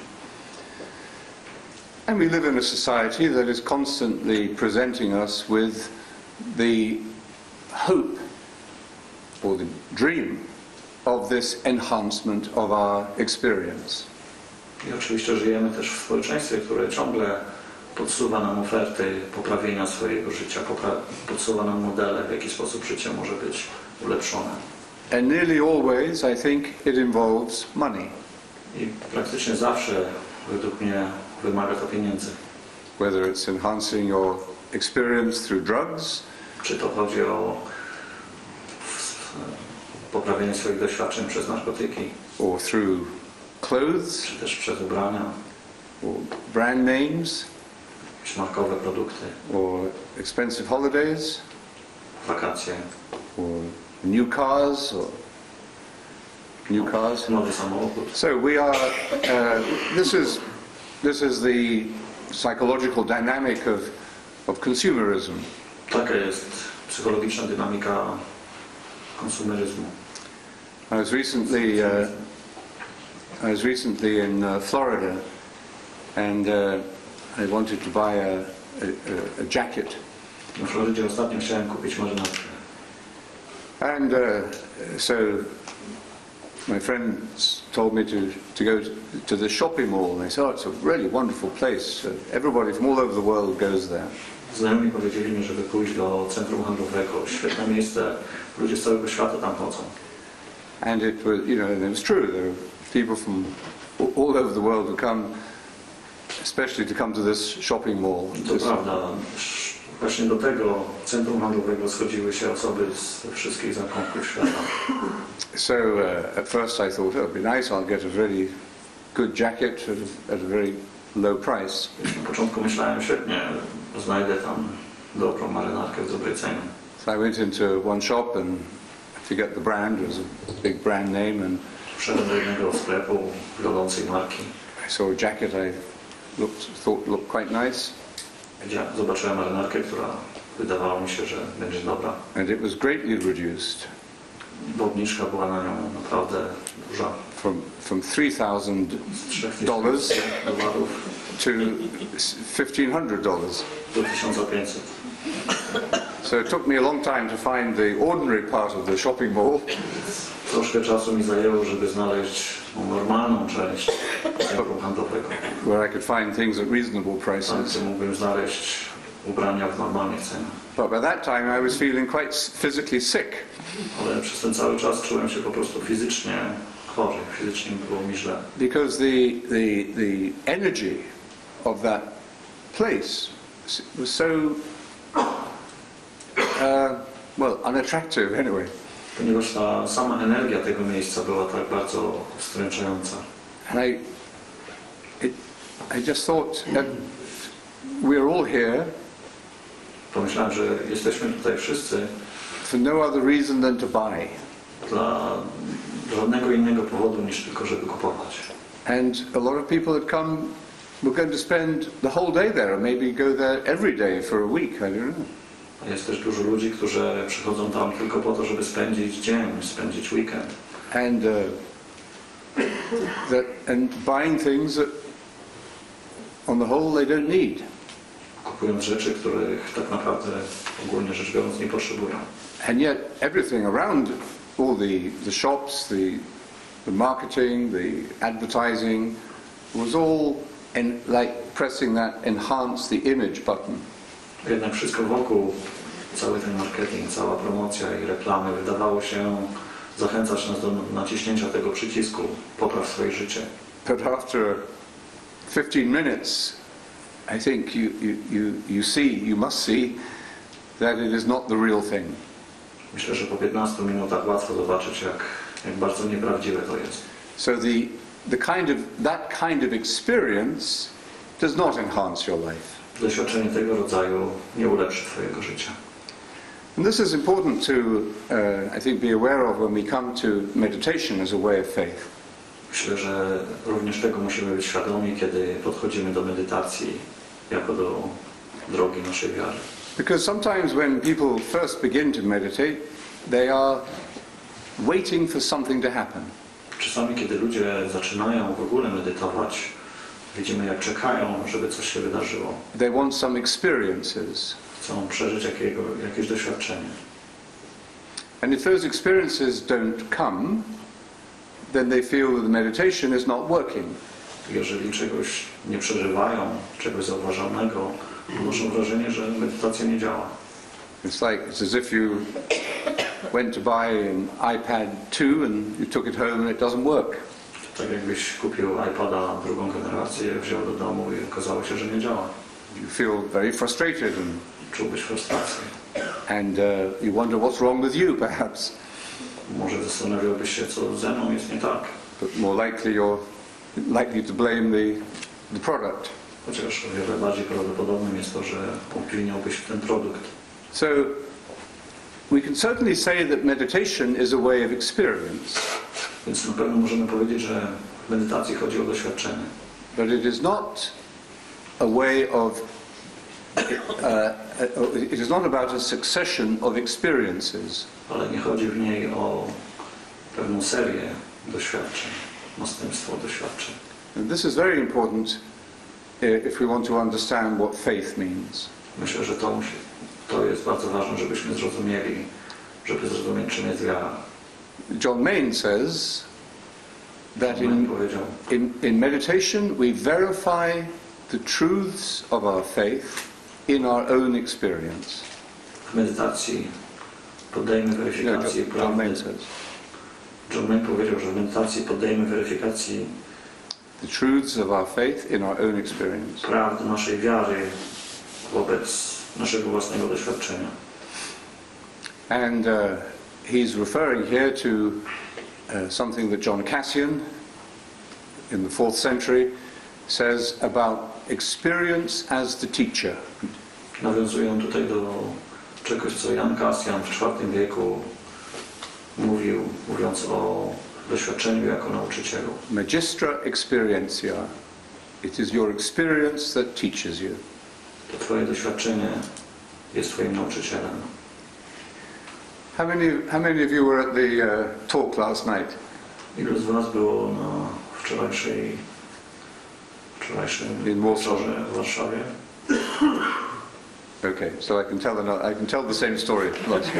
And we live in a society that is constantly presenting us with the hope or the dream of this enhancement of our experience. I oczywiście żyjemy też w społeczeństwie, które ciągle podsuwa nam oferty poprawienia swojego życia, podsuwa nam modele, w jaki sposób życie może być ulepszone. And nearly always, I think, it involves money. I praktycznie zawsze, według mnie, wymaga to pieniędzy. Whether it's enhancing your experience through drugs, Czy to chodzi o poprawienie swoich doświadczeń przez narkotyki, or through clothes, czy też przez ubrania, or brand names, jakieś markowe produkty, or expensive holidays, wakacje, or new cars, or new cars. nowy samochód. So we are. This is the psychological dynamic of consumerism. Taka jest psychologiczna dynamika konsumeryzmu. I was recently in Florida, and I wanted to buy a jacket. Na Florydzie ostatnio chciałem kupić marynarkę. And so my friends told me to go to the shopping mall, and they said, oh, it's a really wonderful place. Everybody from all over the world goes there. Znajomi powiedzieli mi, żeby pójść do centrum handlowego. Świetne miejsce, ludzie z całego świata tam chodzą. And it was, and it was true. There were people from all over the world who come, especially to come to this shopping mall. To prawda. Właśnie do tego centrum handlowego schodziły się osoby z wszystkich zakątków świata. So at first I thought, oh, it'd be nice, I'll get a really good jacket at a very low price. Na początku myślałem, świetnie, znajdę tam dobrą marynarkę w dobrej cenie. So I went into one shop, and I forget the brand, it was a big brand name, and Wszedłem do jednego sklepu wiodącej marki. I saw a jacket I thought looked quite nice, Zobaczyłem marynarkę, która wydawało mi się, że będzie dobra. and it was greatly reduced Bo obniżka była na nią naprawdę duża. from $3,000 Z $3000 to $1,500. do 1500. So it took me a long time to find the ordinary part of the shopping mall, Troszkę czasu mi zajęło, żeby znaleźć normalną część centrum handlowego. where I could find things at reasonable Tam, prices. gdzie mógłbym znaleźć ubrania w normalnych cenach. But by that time I was feeling quite physically sick. Ale przez ten cały czas czułem się po prostu fizycznie chory. Fizycznie było mi źle. Because the energy of that place was so unattractive anyway. Ponieważ ta sama energia tego miejsca była tak bardzo wstręczająca. And I just thought that we're all here Pomyślałem, że jesteśmy tutaj wszyscy for no other reason than to buy. dla żadnego innego powodu niż tylko, żeby kupować. And a lot of people that come were going to spend the whole day there, or maybe go there every day for a week, I don't know. Jest też dużo ludzi, którzy przychodzą tam tylko po to, żeby spędzić dzień, spędzić weekend. And and buying things that on the whole they don't need. Kupując rzeczy, których tak naprawdę ogólnie rzecz biorąc nie potrzebują. And yet everything around all the shops, the marketing, the advertising was all like pressing that enhance the image button. Jednak wszystko wokół, cały ten marketing, cała promocja i reklamy wydawało się zachęcać nas do naciśnięcia tego przycisku popraw swoje życie. But after 15 minutes, I think you must see that it is not the real thing. Myślę, że po 15 minutach łatwo zobaczyć, jak bardzo nieprawdziwe to jest. So that kind of experience does not enhance your life. Doświadczenie tego rodzaju nie ulepszy twojego życia. And this is important to, I think, be aware of when we come to meditation as a way of faith. Myślę, że również tego musimy być świadomi, kiedy podchodzimy do medytacji jako do drogi naszej wiary. Because sometimes when people first begin to meditate, they are waiting for something to happen. Czasami, kiedy ludzie zaczynają w ogóle medytować, widzimy, jak czekają, żeby coś się wydarzyło. They want some experiences. Chcą przeżyć jakieś doświadczenie. And if those experiences don't come, then they feel that the meditation is not working. jeżeli czegoś nie przeżywają, czegoś zauważalnego, odnoszą wrażenie, że medytacja nie działa. It's as if you went to buy an iPad 2 and you took it home and it doesn't work. Tak jakbyś kupił iPada drugą generację, wziął do domu i okazało się, że nie działa. You feel very frustrated Czułbyś frustrację. and you wonder what's wrong with you, perhaps. Może zastanawiałbyś się, co ze mną jest nie tak. But more likely you're likely to blame the product. Chociaż o wiele bardziej prawdopodobnym jest to, że obwiniałbyś ten produkt. So we can certainly say that meditation is a way of experience, Więc na pewno możemy powiedzieć, że w medytacji chodzi o doświadczenie. but it is not a way of it is not about a succession of experiences. Ale nie chodzi w niej o pewną serię doświadczeń, następstwo doświadczeń. And this is very important if we want to understand what faith means. Myślę, że to jest bardzo ważne, żebyśmy zrozumieli, żeby zrozumieć, czym jest wiara. John Main says that John powiedział, in meditation we verify the truths of our faith in our own experience. w medytacji poddajemy weryfikacji John Main prawdy. says John Main powiedział, że w medytacji poddajemy weryfikacji the truths of our faith in our own experience. prawdy naszej wiary wobec naszego własnego doświadczenia. And he's referring here to something that John Cassian in the 4th century says about experience as the teacher. Nawiązują tutaj do czegoś, co Jan Kasjan w IV wieku mówił, mówiąc o doświadczeniu jako nauczycielu. Magistra experientia. It is your experience that teaches you. To Twoje doświadczenie jest Twoim nauczycielem. How many of you were at the talk last night? Ilu z Was było na wczorajszym In Warsaw. wieczorze w Warszawie? Okay, so I can tell the same story.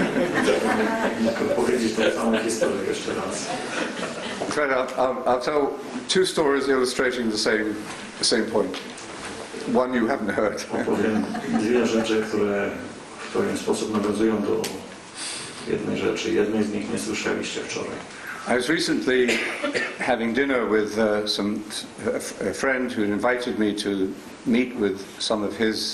Mogę powiedzieć tę samą historię jeszcze raz. In fact, I'll tell two stories illustrating the same point. One you haven't heard. Opowiem dwie rzeczy, które w pewien sposób nawiązują do jednej rzeczy. Jednej z nich nie słyszeliście wczoraj. I was recently having dinner with a friend who invited me to meet with some of his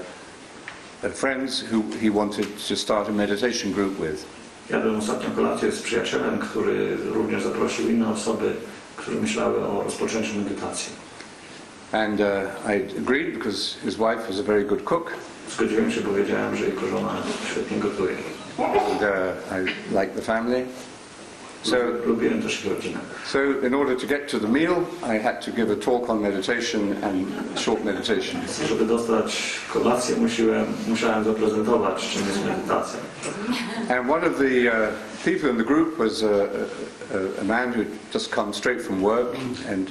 friends who he wanted to start a meditation group with. Jadłem ostatnio kolację z przyjacielem, który również zaprosił inne osoby, które myślały o rozpoczęciu medytacji. And I agreed because his wife was a very good cook. Zgodziłem się, bo wiedziałem, że jego żona świetnie gotuje. And I like the family. So, Lubiłem też ich rodzinę. so in order to get to the meal, I had to give a talk on meditation and short meditation. Żeby dostać kolację, musiałem zaprezentować, czym jest medytacja. And one of the people in the group was a man who just come straight from work, and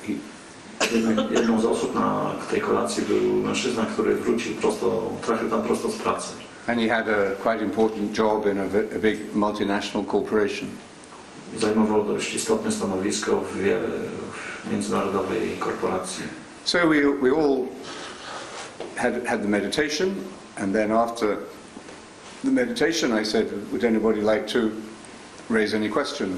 Jedną z osób na tej kolacji był mężczyzna, który trafił tam prosto z pracy. and he had a quite important job in a big multinational corporation. Zajmował dość istotne stanowisko w międzynarodowej korporacji. So we all had the meditation, and then after the meditation I said, would anybody like to raise any questions?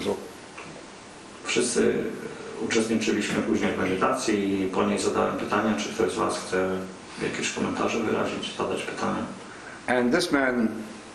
Wszyscy uczestniczyliśmy później w medytacji i po niej zadałem pytania, czy ktoś z Was chce jakieś komentarze wyrazić, zadać pytania. And this man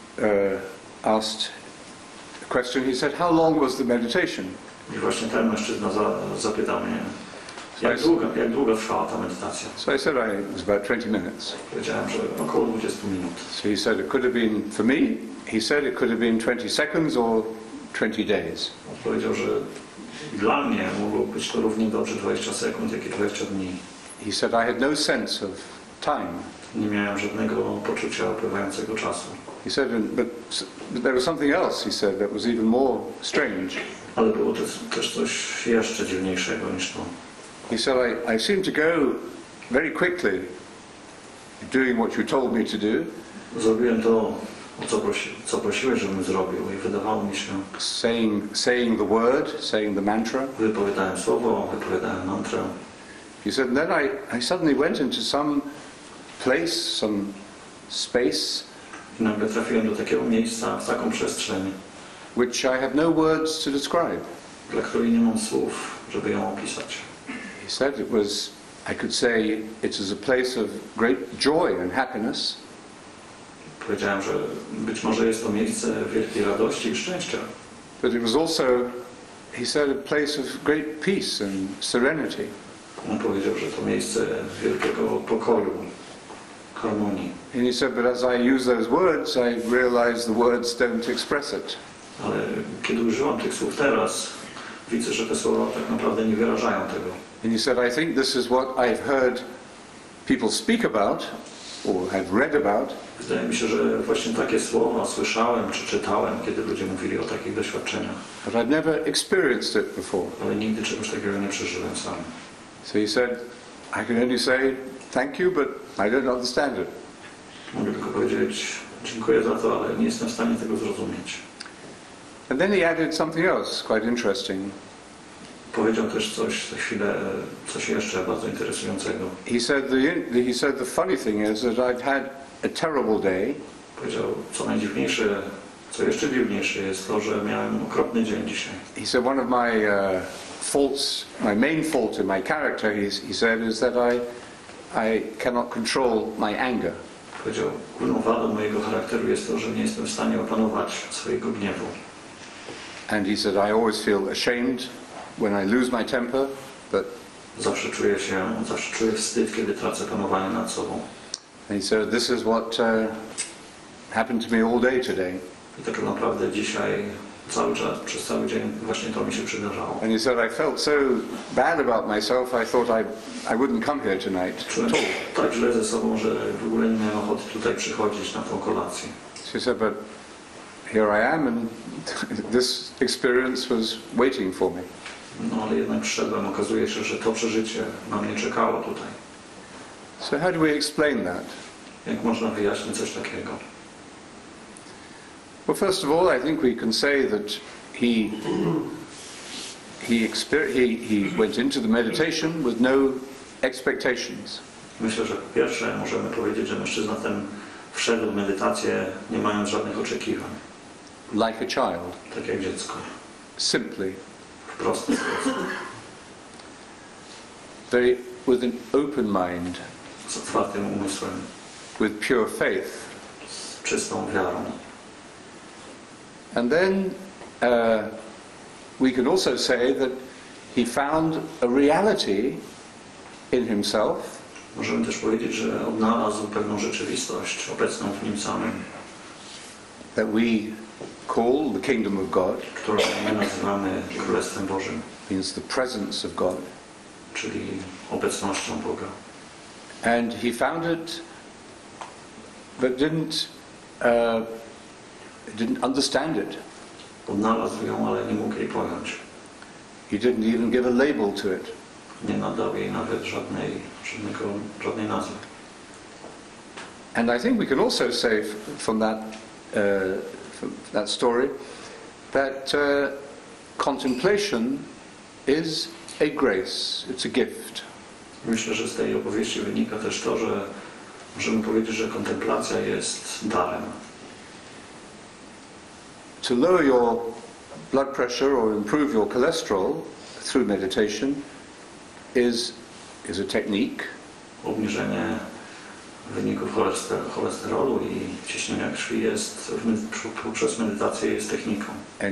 asked a question. He said, how long was the meditation? I właśnie ten mężczyzna zapytał mnie, jak długo trwała ta medytacja. So I said it was about 20 minutes. Powiedziałem, że około 20 minut. So he said it could have been, for me, he said it could have been 20 seconds or 20 days. Powiedział, że dla mnie mogło być to równie dobrze 20 sekund, jak i 20 dni. He said I had no sense of time. Nie miałem żadnego poczucia upływającego czasu. He said, but there was something else, he said, that was even more strange. Ale było też coś jeszcze dziwniejszego niż to. He said, I seemed to go very quickly doing what you told me to do, Zrobiłem to, o co prosiłeś, żebym zrobił i wydawało mi się, saying the word, saying the mantra, wypowiadałem słowo, wypowiadałem mantrę He said, and then I suddenly went into some place, some space, I nagle trafiłem do takiego miejsca, w taką przestrzeń, which I have no words to describe. dla której nie mam słów, żeby ją opisać. He said it was, I could say, it is a place of great joy and happiness. Powiedziałem, że być może jest to miejsce wielkiej radości i szczęścia, But it was also, he said, a place of great peace and serenity. on powiedział, że to miejsce wielkiego pokoju, harmonii. And he said, but as I use those words, I realize the words don't express it. Ale kiedy używam tych słów teraz, widzę, że te słowa tak naprawdę nie wyrażają tego. And he said, I think this is what I've heard people speak about, or have read about, Wydaje mi się, że właśnie takie słowa słyszałem czy czytałem, kiedy ludzie mówili o takich doświadczeniach, but I've never experienced it before. ale nigdy czegoś takiego nie przeżyłem sam. So he said, I can only say thank you, but I don't understand it. Mogę tylko powiedzieć dziękuję za to, ale nie jestem w stanie tego zrozumieć. And then he added something else quite interesting. Powiedział też coś za chwilę, coś jeszcze bardzo interesującego. He said the funny thing is that I've had a terrible day, Powiedział, co najdziwniejsze, co jeszcze dziwniejsze jest to, że miałem okropny dzień dzisiaj. he said one of my faults, my main fault in my character, he said, is that I cannot control my anger. Powiedział, główną wadą mojego charakteru jest to, że nie jestem w stanie opanować swojego gniewu. And he said, I always feel ashamed when I lose my temper, but Zawsze czuję wstyd, kiedy tracę panowanie nad sobą. and he said, this is what happened to me all day today. I tak naprawdę dzisiaj, przez cały dzień właśnie to mi się przydarzało. And he said, I felt so bad about myself, I thought I wouldn't come here tonight Czułem at się all. tak źle ze sobą, że w ogóle nie miałem ochoty tutaj przychodzić na tą kolację. She said, but here I am, and this experience was waiting for me. No ale jednak przyszedłem, okazuje się, że to przeżycie na mnie czekało tutaj. So how do we explain that? Jak można wyjaśnić coś takiego? Well, first of all, I think we can say that he went into the meditation with no expectations. Myślę, że po pierwsze możemy powiedzieć, że mężczyzna ten wszedł w medytację nie mając żadnych oczekiwań. Like a child, Tak jak dziecko. simply, W prosty sposób. with an open mind, Z otwartym umysłem. with pure faith. Z czystą wiarą. And then we can also say that he found a reality in himself Możemy też powiedzieć, że odnalazł pewną rzeczywistość obecną w nim samym, that we call the kingdom of God, którą my nazywamy Królestwem Bożym, means the presence of God. czyli obecnością Boga. And he found it, but didn't understand it. Odnalazł ją, ale nie mógł jej pojąć. He didn't even give a label to it. Nie nadał jej nawet żadnej nazwy. And I think we can also say from that story that contemplation is a grace, it's a gift. Myślę, że z tej opowieści wynika też to, że możemy powiedzieć, że kontemplacja jest darem. To lower your blood pressure or improve your cholesterol through meditation is a technique. Obniżenie wyników cholesterolu i ciśnienia krwi jest poprzez medytację jest techniką. And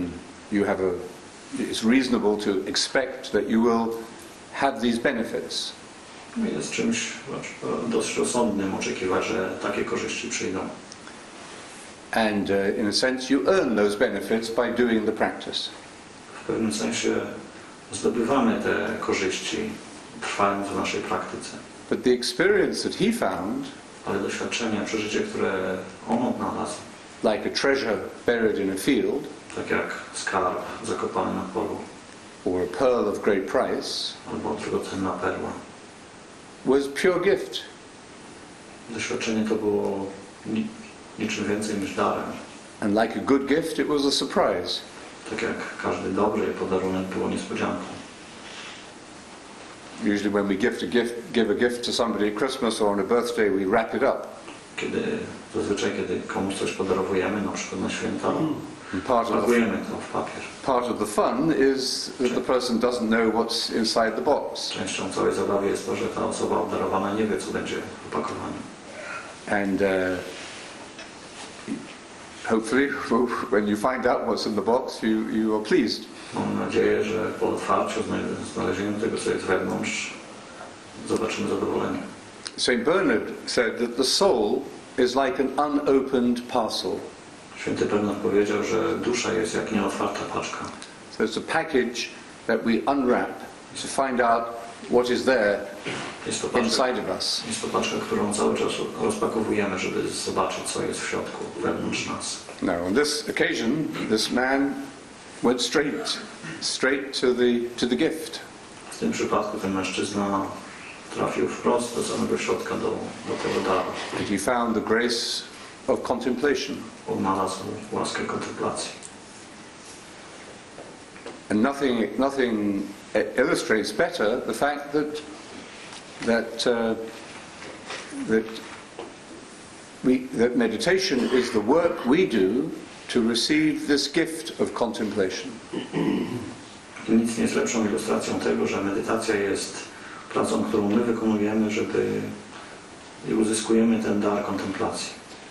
it's reasonable to expect that you will have these benefits. Jest czymś dość rozsądnym oczekiwać, że takie korzyści przyjdą. And in a sense you earn those benefits by doing the practice. W pewnym sensie zdobywamy te korzyści, trwając w naszej praktyce. But the experience that he found, Ale doświadczenie, przeżycie, które on odnalazł, like a treasure buried in a field, tak jak skarb zakopany na polu, or a pearl of great price, albo drogocenna perła. was pure gift. Doświadczenie to było niczym więcej niż darem. And like a good gift, it was a surprise. Tak jak każdy dobry podarunek było niespodzianką. Usually when we give a gift to somebody at Christmas or on a birthday, we wrap it up. Zazwyczaj, kiedy komuś coś podarowujemy, na przykład na święta, And pakujemy to w papier. part of the fun is that the person doesn't know what's inside the box. Częścią całej zabawy jest to, że ta osoba obdarowana nie wie, co będzie w opakowaniu. And hopefully, when you find out what's in the box, you are pleased. Mam nadzieję, że po otwarciu, znalezieniu tego, co jest wewnątrz, zobaczymy zadowolenie. St. Bernard said that the soul is like an unopened parcel. Święty Bernard powiedział, że dusza jest jak nieotwarta paczka. So it's a package that we unwrap to find out what is there inside of us. Jest to paczka, którą cały czas rozpakowujemy, żeby zobaczyć, co jest w środku, wewnątrz nas. Now, on this occasion, this man went straight to the gift. W tym przypadku ten mężczyzna trafił wprost do samego środka, do tego daru. And he found the grace of contemplation. Odnalazł łaskę kontemplacji. And nothing illustrates better the fact that meditation is the work we do to receive this gift of contemplation. Nic nie jest lepszą ilustracją tego, że medytacja jest pracą, którą my wykonujemy, i uzyskujemy ten dar kontemplacji.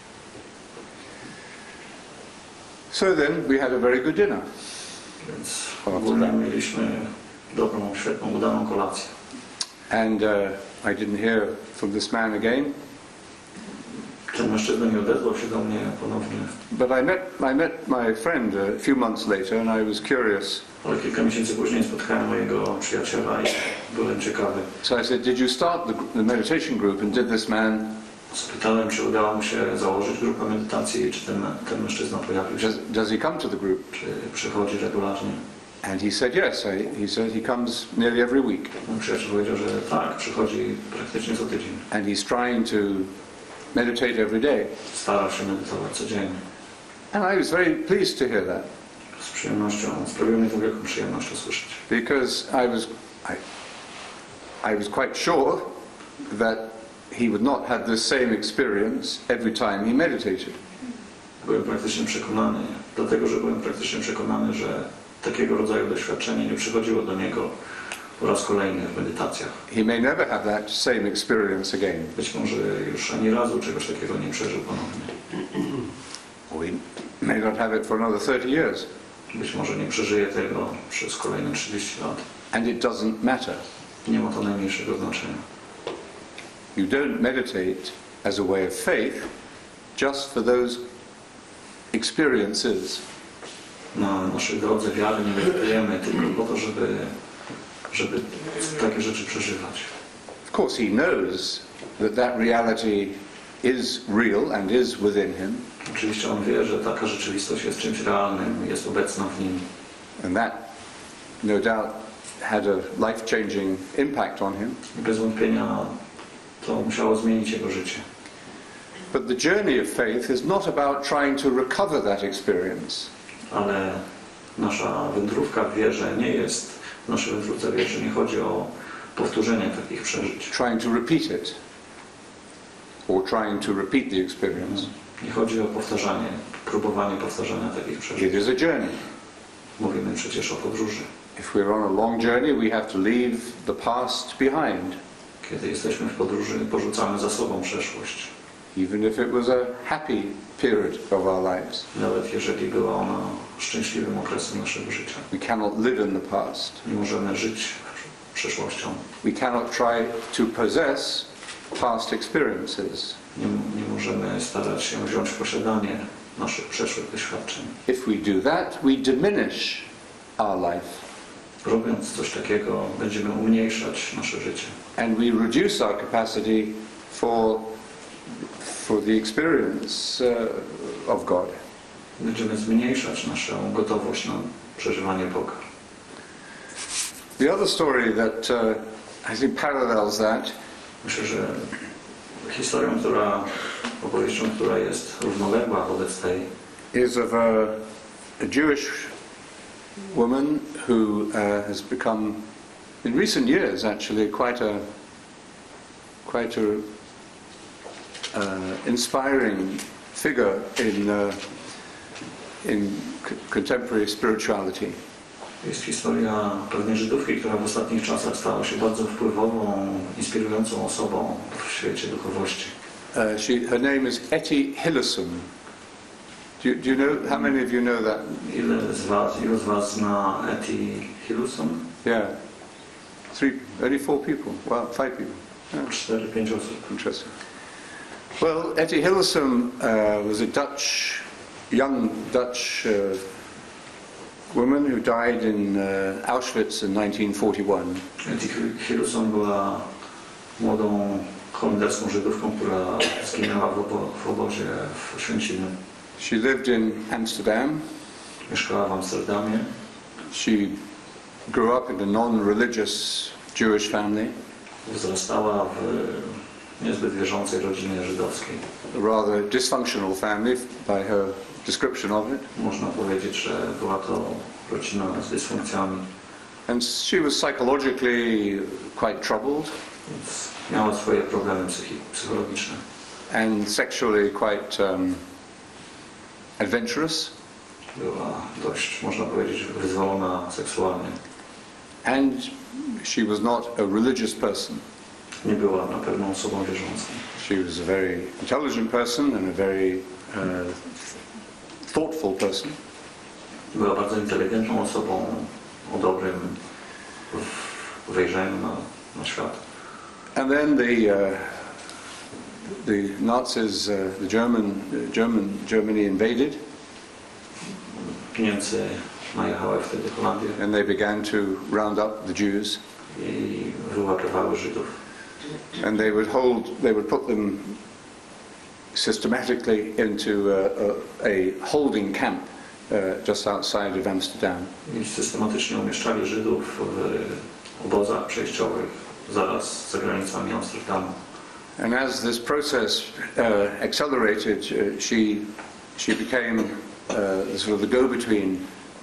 So then we had a very good dinner. Więc ogólnie mieliśmy dobrą, świetną, udaną kolację. And I didn't hear from this man again. Ten mężczyzna nie odezwał się do mnie ponownie. But I met my friend a few months later and I was curious. Ale kilka miesięcy później spotkałem mojego przyjaciela i byłem ciekawy. So I said, did you start the meditation group and did this man... Spytałem, czy udało mu się założyć grupę medytacji i czy ten mężczyzna pojawił się. Does he come to the group? Czy przychodzi regularnie? And he said yes. He said he comes nearly every week. Mój przyjaciel powiedział, że tak, przychodzi praktycznie co tydzień. And he's trying to meditate every day. Stara się medytować codziennie. And I was very pleased to hear that. Z przyjemnością, sprawiło mi to wielką przyjemność usłyszeć. Because I was quite sure that he would not have the same experience every time he meditated. Byłem praktycznie przekonany, dlatego że byłem praktycznie przekonany, że takiego rodzaju doświadczenie nie przychodziło do niego po raz kolejny w medytacjach. He may never have that same experience again. Być może już ani razu czegoś takiego nie przeżył ponownie. Or he may not have it for another 30 years. Być może nie przeżyje tego przez kolejne 30 lat. And it doesn't matter. Nie ma to najmniejszego znaczenia. You don't meditate as a way of faith just for those experiences. Na naszej drodze wiary nie medytujemy tylko po to, żeby takie rzeczy przeżywać. Of course he knows that reality is real and is within him. Oczywiście on wie, że taka rzeczywistość jest czymś realnym, jest obecna w nim. And that, no doubt, had a life-changing impact on him. I bez wątpienia to musiało zmienić jego życie. But the journey of faith is not about trying to recover that experience. Ale nasza wędrówka w wierze nie jest, w naszej wędrówce wierze nie chodzi o powtórzenie takich przeżyć. Trying to repeat it. Or trying to repeat the experience. Nie chodzi o powtarzanie, próbowanie powtarzania takich przeżyć. It is a journey. Mówimy przecież o podróży. If we're on a long journey, we have to leave the past behind. Kiedy jesteśmy w podróży, porzucamy za sobą przeszłość. Even if it was a happy period of our lives. Nawet jeżeli była ona szczęśliwym okresem naszego życia. We cannot live in the past. Nie możemy żyć przeszłością. We cannot try to possess past experiences. Nie możemy starać się wziąć w posiadanie naszych przeszłych doświadczeń. If we do that, we diminish our life. Robiąc coś takiego, będziemy umniejszać nasze życie. And we reduce our capacity for the experience of God. Będziemy zmniejszać naszą gotowość na przeżywanie Boga. The other story that I think parallels that Myślę, że opowieścią, która jest równoległa wobec tej, is of a Jewish woman who has become in recent years actually quite a inspiring figure in contemporary spirituality. Jest historia pewnej Żydówki, która w ostatnich czasach stała się bardzo wpływową, inspirującą osobą w świecie duchowości. Her name is Etty Hillesum. Do you know, how many of you know that? Ilu z was zna Etty Hillesum? Yeah. Only 4 people. Well, 5 people. Yeah. 4-5 osób. Interesting. Well, Etty Hillesum was a young Dutch woman who died in Auschwitz in 1941. Etty Hillesum była młodą holenderską Żydówką, która zginęła w obozie w Oświęcimiu. She lived in Amsterdam. Mieszkała w Amsterdamie. She grew up in a non-religious Jewish family. Wzrastała w niezbyt wierzącej rodzinie żydowskiej. A rather dysfunctional family by her description of it. Można powiedzieć, że była to rodzina z dysfunkcjami. And she was psychologically quite troubled. Więc miała swoje problemy psychologiczne. And sexually quite adventurous. Była dość, można powiedzieć, wyzwolona seksualnie. And she was not a religious person. Nie była na pewno osobą wierzącą. She was a very intelligent person and a very thoughtful person. Była bardzo inteligentną osobą o dobrym wejrzeniu na świat. And then the Nazis, Germany invaded. Niemcy najechały wtedy Holandię And they began to round up the Jews. i wyłapywały Żydów. And they would put them systematically into a holding camp just outside of Amsterdam. I systematycznie umieszczali Żydów w obozach przejściowych zaraz za granicami Amsterdamu. And as this process accelerated, she became sort of the go-between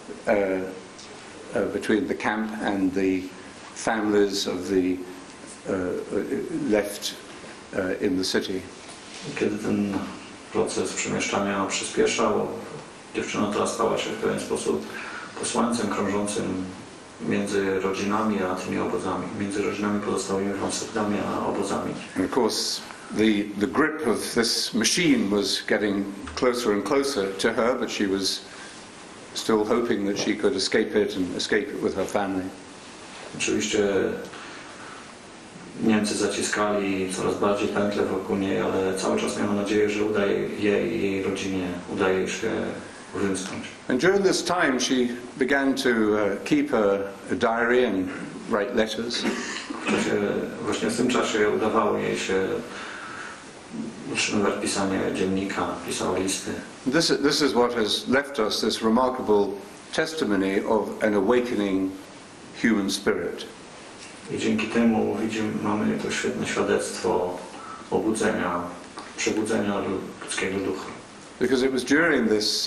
between the camp and the families of the left in the city. Kiedy ten proces przemieszczania przyspieszał, dziewczyna ta stała się w pewien sposób posłańcem krążącym między rodzinami a tymi obozami, między rodzinami pozostałymi w Amsterdamie a obozami. And of course, the grip of this machine was getting closer and closer to her, but she was still hoping that she could escape it and escape it with her family. Oczywiście Niemcy zaciskali coraz bardziej pętle wokół niej, ale cały czas miała nadzieję, że udaje jej i jej rodzinie udaje się wymsknąć. And during this time she began to keep a diary and write letters. Właśnie w tym czasie udawało jej się utrzymywać pisanie dziennika, pisała listy. This is what has left us this remarkable testimony of an awakening human spirit. I dzięki temu mamy to świetne świadectwo przebudzenia ludzkiego ducha. Because it was during this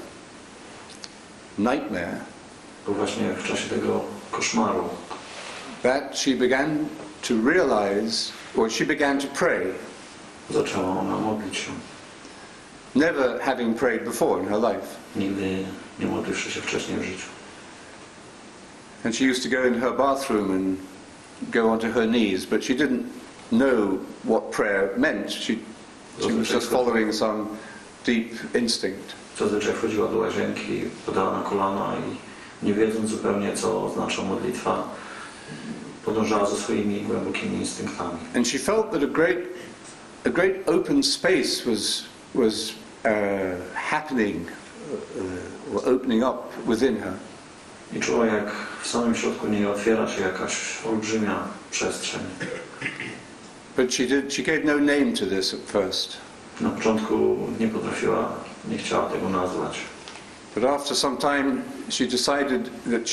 nightmare Bo właśnie w czasie tego koszmaru that she began to realize, or she began to pray, zaczęła ona modlić się. never having prayed before in her life. Nigdy nie modliwszy się wcześniej w życiu. And she used to go into her bathroom and go onto her knees, but she didn't know what prayer meant. She was just following some deep instinct. Zazwyczaj wchodziła do łazienki, podała na kolana i nie wiedząc zupełnie, co oznacza modlitwa, podążała za swoimi głębokimi instynktami. And she felt that a great open space was happening or opening up within her. I czuła, jak w samym środku niej otwiera się jakaś olbrzymia przestrzeń. But she gave no name to this at first. Na początku nie chciała tego nazwać. But after some time she decided that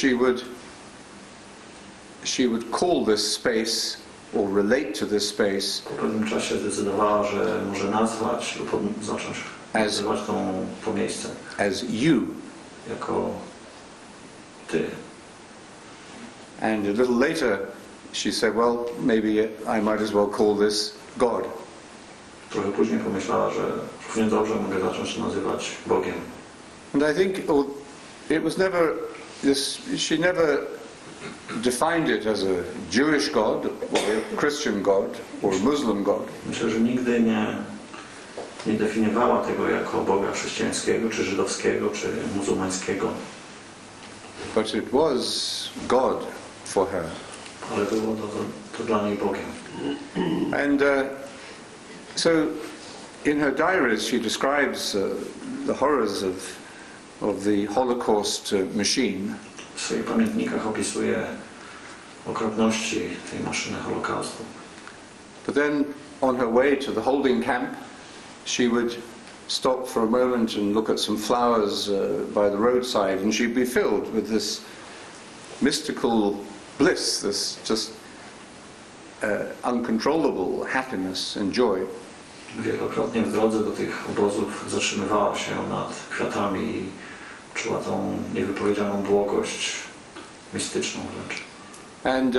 she would call this space or relate to this space Po pewnym czasie zdecydowała, że może nazwać lub zacząć nazywać to miejsce as you. jako ty. And a little later she said, well, maybe I might as well call this God. Trochę później pomyślała, że równie dobrze mogę zacząć to nazywać Bogiem. And I think it was never this. She never defined it as a Jewish God, or a Christian God, or a Muslim God. Myślę, że nigdy nie definiowała tego jako Boga chrześcijańskiego, czy żydowskiego, czy muzułmańskiego. But it was God for her. Ale było to dla niej Bogiem. And so in her diaries she describes the horrors of the Holocaust machine. W swoich pamiętnikach opisuje okropności tej maszyny Holokaustu. But then on her way to the holding camp she would stop for a moment and look at some flowers by the roadside, and she'd be filled with this mystical bliss, this just uncontrollable happiness and joy. Wielokrotnie w drodze do tych obozów zatrzymywała się nad kwiatami i czuła tą niewypowiedzianą błogość, mistyczną wręcz. And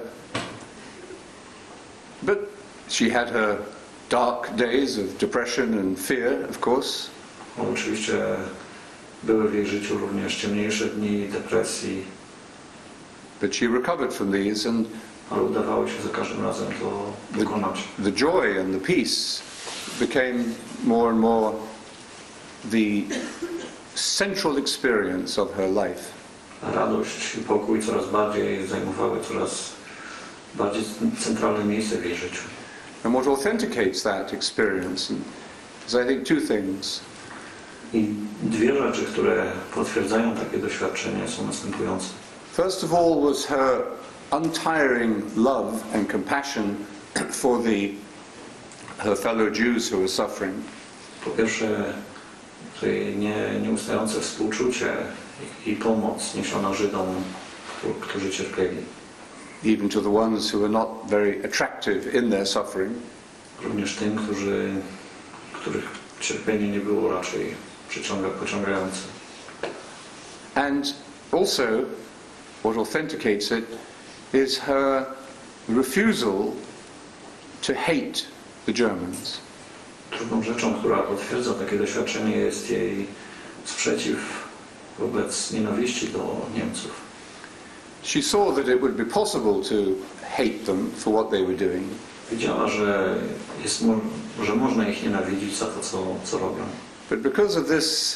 but she had her dark days of depression and fear, of course. No, oczywiście były w jej życiu również ciemniejsze dni depresji, But she recovered from these, and ale udawało się za każdym razem to wykonać. the joy and the peace became more and more the central experience of her life. Radość i pokój coraz bardziej zajmowały coraz bardziej centralne miejsce w jej życiu. And what authenticates that experience is, I think, two things. I dwie rzeczy, które potwierdzają takie doświadczenie, są następujące. First of all was her untiring love and compassion for her fellow Jews who were suffering. Po pierwsze, jej nieustające współczucie i pomoc niesiona Żydom, którzy cierpieli. Even to the ones who were not very attractive in their suffering. Również tym, których cierpienie nie było raczej pociągające. And also, what authenticates it is her refusal to hate the Germans. Drugą rzeczą, która potwierdza takie doświadczenie, jest jej sprzeciw wobec nienawiści do Niemców. She saw that it would be possible to hate them for what they were doing. Wiedziała, że można ich nienawidzić za to, co robią. But because of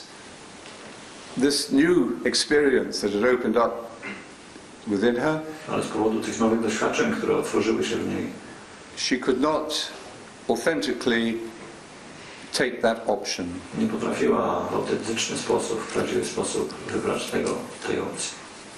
this new experience that had opened up within her, Ale z powodu tych nowych doświadczeń, które otworzyły się w niej, she could not authentically take that option. nie potrafiła w autentyczny sposób, w prawdziwy sposób wybrać tej opcji.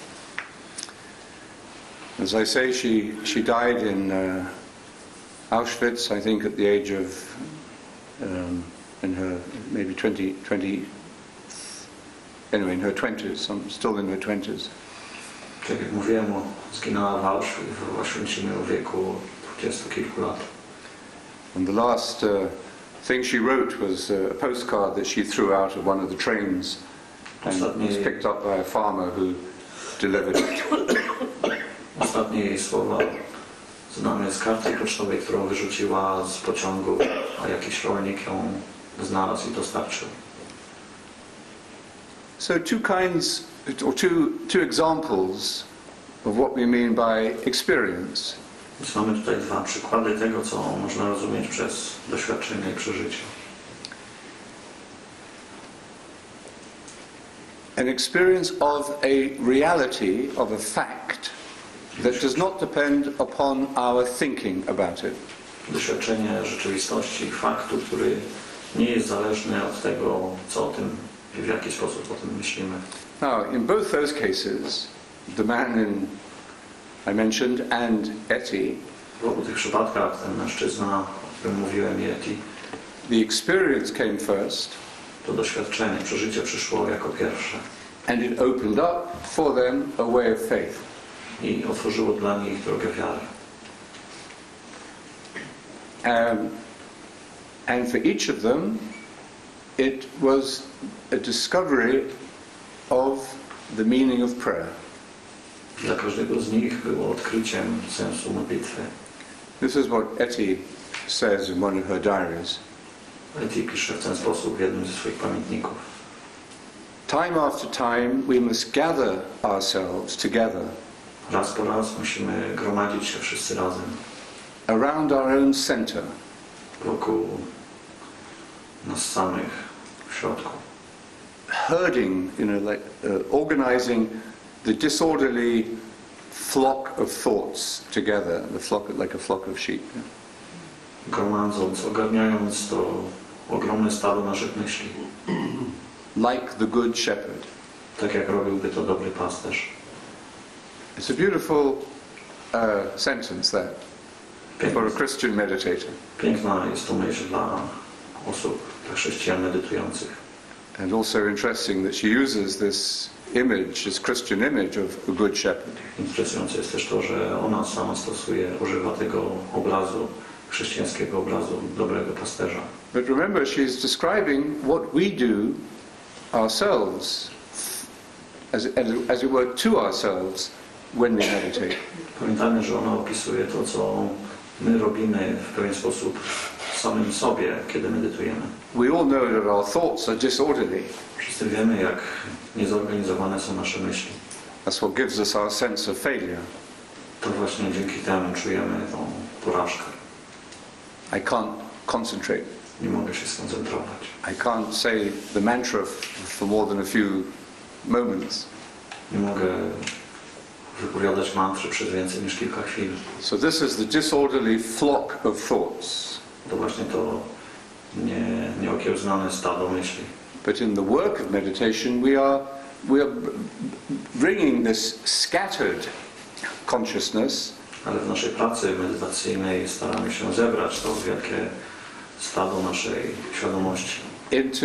As I say, she died in Auschwitz, I think at the age of, in her maybe 20, anyway, in her 20s, still in her 20s. Tak jak mówiłem, zginęła w Oświęcimiu w wieku 20 kilku lat. And the last thing she wrote was a postcard that she threw out of one of the trains and was picked up by a farmer who delivered it. Ostatnie jej słowa znane z karty pocztowej, którą wyrzuciła z pociągu, a jakiś rolnik ją znalazł i dostarczył. So two examples of what we mean by experience. Więc mamy tutaj dwa przykłady tego, co można rozumieć przez doświadczenie i przeżycie. An experience of a reality, of a fact that does not depend upon our thinking about it. Doświadczenie rzeczywistości, faktu, który nie jest zależny od tego, co o tym i w jaki sposób o tym myślimy. Now, in both those cases, the man I mentioned and Etty, W obu tych przypadkach ten mężczyzna, o którym mówiłem, Yeti, the experience came first, to doświadczenie, przeżycie przyszło jako pierwsze and it opened up for them a way of faith. i otworzyło dla nich drogę wiary. And for each of them, it was a discovery of the meaning of prayer. Dla każdego z nich było odkryciem sensu modlitwy. This is what Etty says in one of her diaries. Etty pisze w ten sposób w jednym ze swoich pamiętników. Time after time we must gather ourselves together Raz po raz musimy gromadzić się wszyscy razem around our own center, wokół nas samych w środku. herding, organizing the disorderly flock of thoughts together, like a flock of sheep. Gromadząc, ogarniając to ogromne stado naszych myśli. Like the good shepherd. Tak jak robiłby to dobry pasterz. It's a beautiful sentence there for a Christian meditator. Piękna jest to myśl dla osób, dla chrześcijan medytujących. And also interesting that she uses this image, this Christian image of a good shepherd. Interesujące jest też to, że ona sama używa tego obrazu, chrześcijańskiego obrazu dobrego pasterza. But remember, she's describing what we do ourselves, as it were, to ourselves when we meditate. Pamiętajmy, że ona opisuje to, co my robimy w pewien sposób samym sobie, kiedy medytujemy. We all know that our thoughts are disorderly. Wszyscy wiemy, jak niezorganizowane są nasze myśli. That's what gives us our sense of failure. To właśnie dzięki temu czujemy tą porażkę. I can't concentrate. Nie mogę się skoncentrować. I can't say the mantra for more than a few moments. Nie mogę wypowiadać mantry przez więcej niż kilka chwil. So this is the disorderly flock of thoughts. To właśnie to nieokiełznane stado myśli. But in the work of meditation we are bringing this scattered consciousness Ale w naszej pracy medytacyjnej staramy się zebrać to wielkie stado naszej świadomości into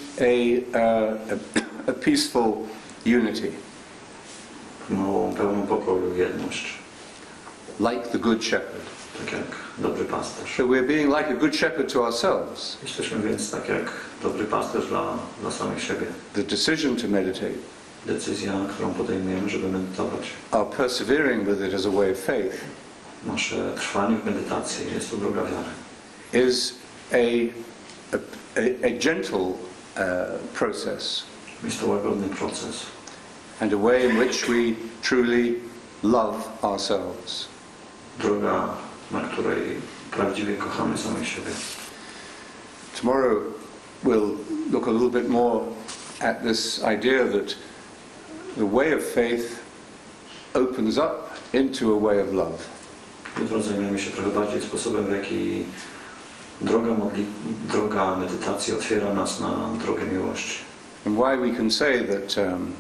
a peaceful unity, małą, pełną pokoju jedność, like the good shepherd. tak jak dobry pasterz. So we're being like a good shepherd to ourselves. Jesteśmy więc tak jak dobry pasterz dla samych siebie. The decision to meditate, Decyzja, którą podejmujemy, żeby medytować. our persevering with it as a way of faith, Nasze trwanie w medytacji jest to droga wiary. is a gentle process Jest to łagodny proces. and a way in which we truly love ourselves. Droga, na której prawdziwie kochamy samych siebie. Tomorrow we'll look a little bit more at this idea that the way of faith opens up into a way of love. Jutro zajmiemy się trochę bardziej sposobem, w jaki droga medytacji otwiera nas na drogę miłości. And why we can say that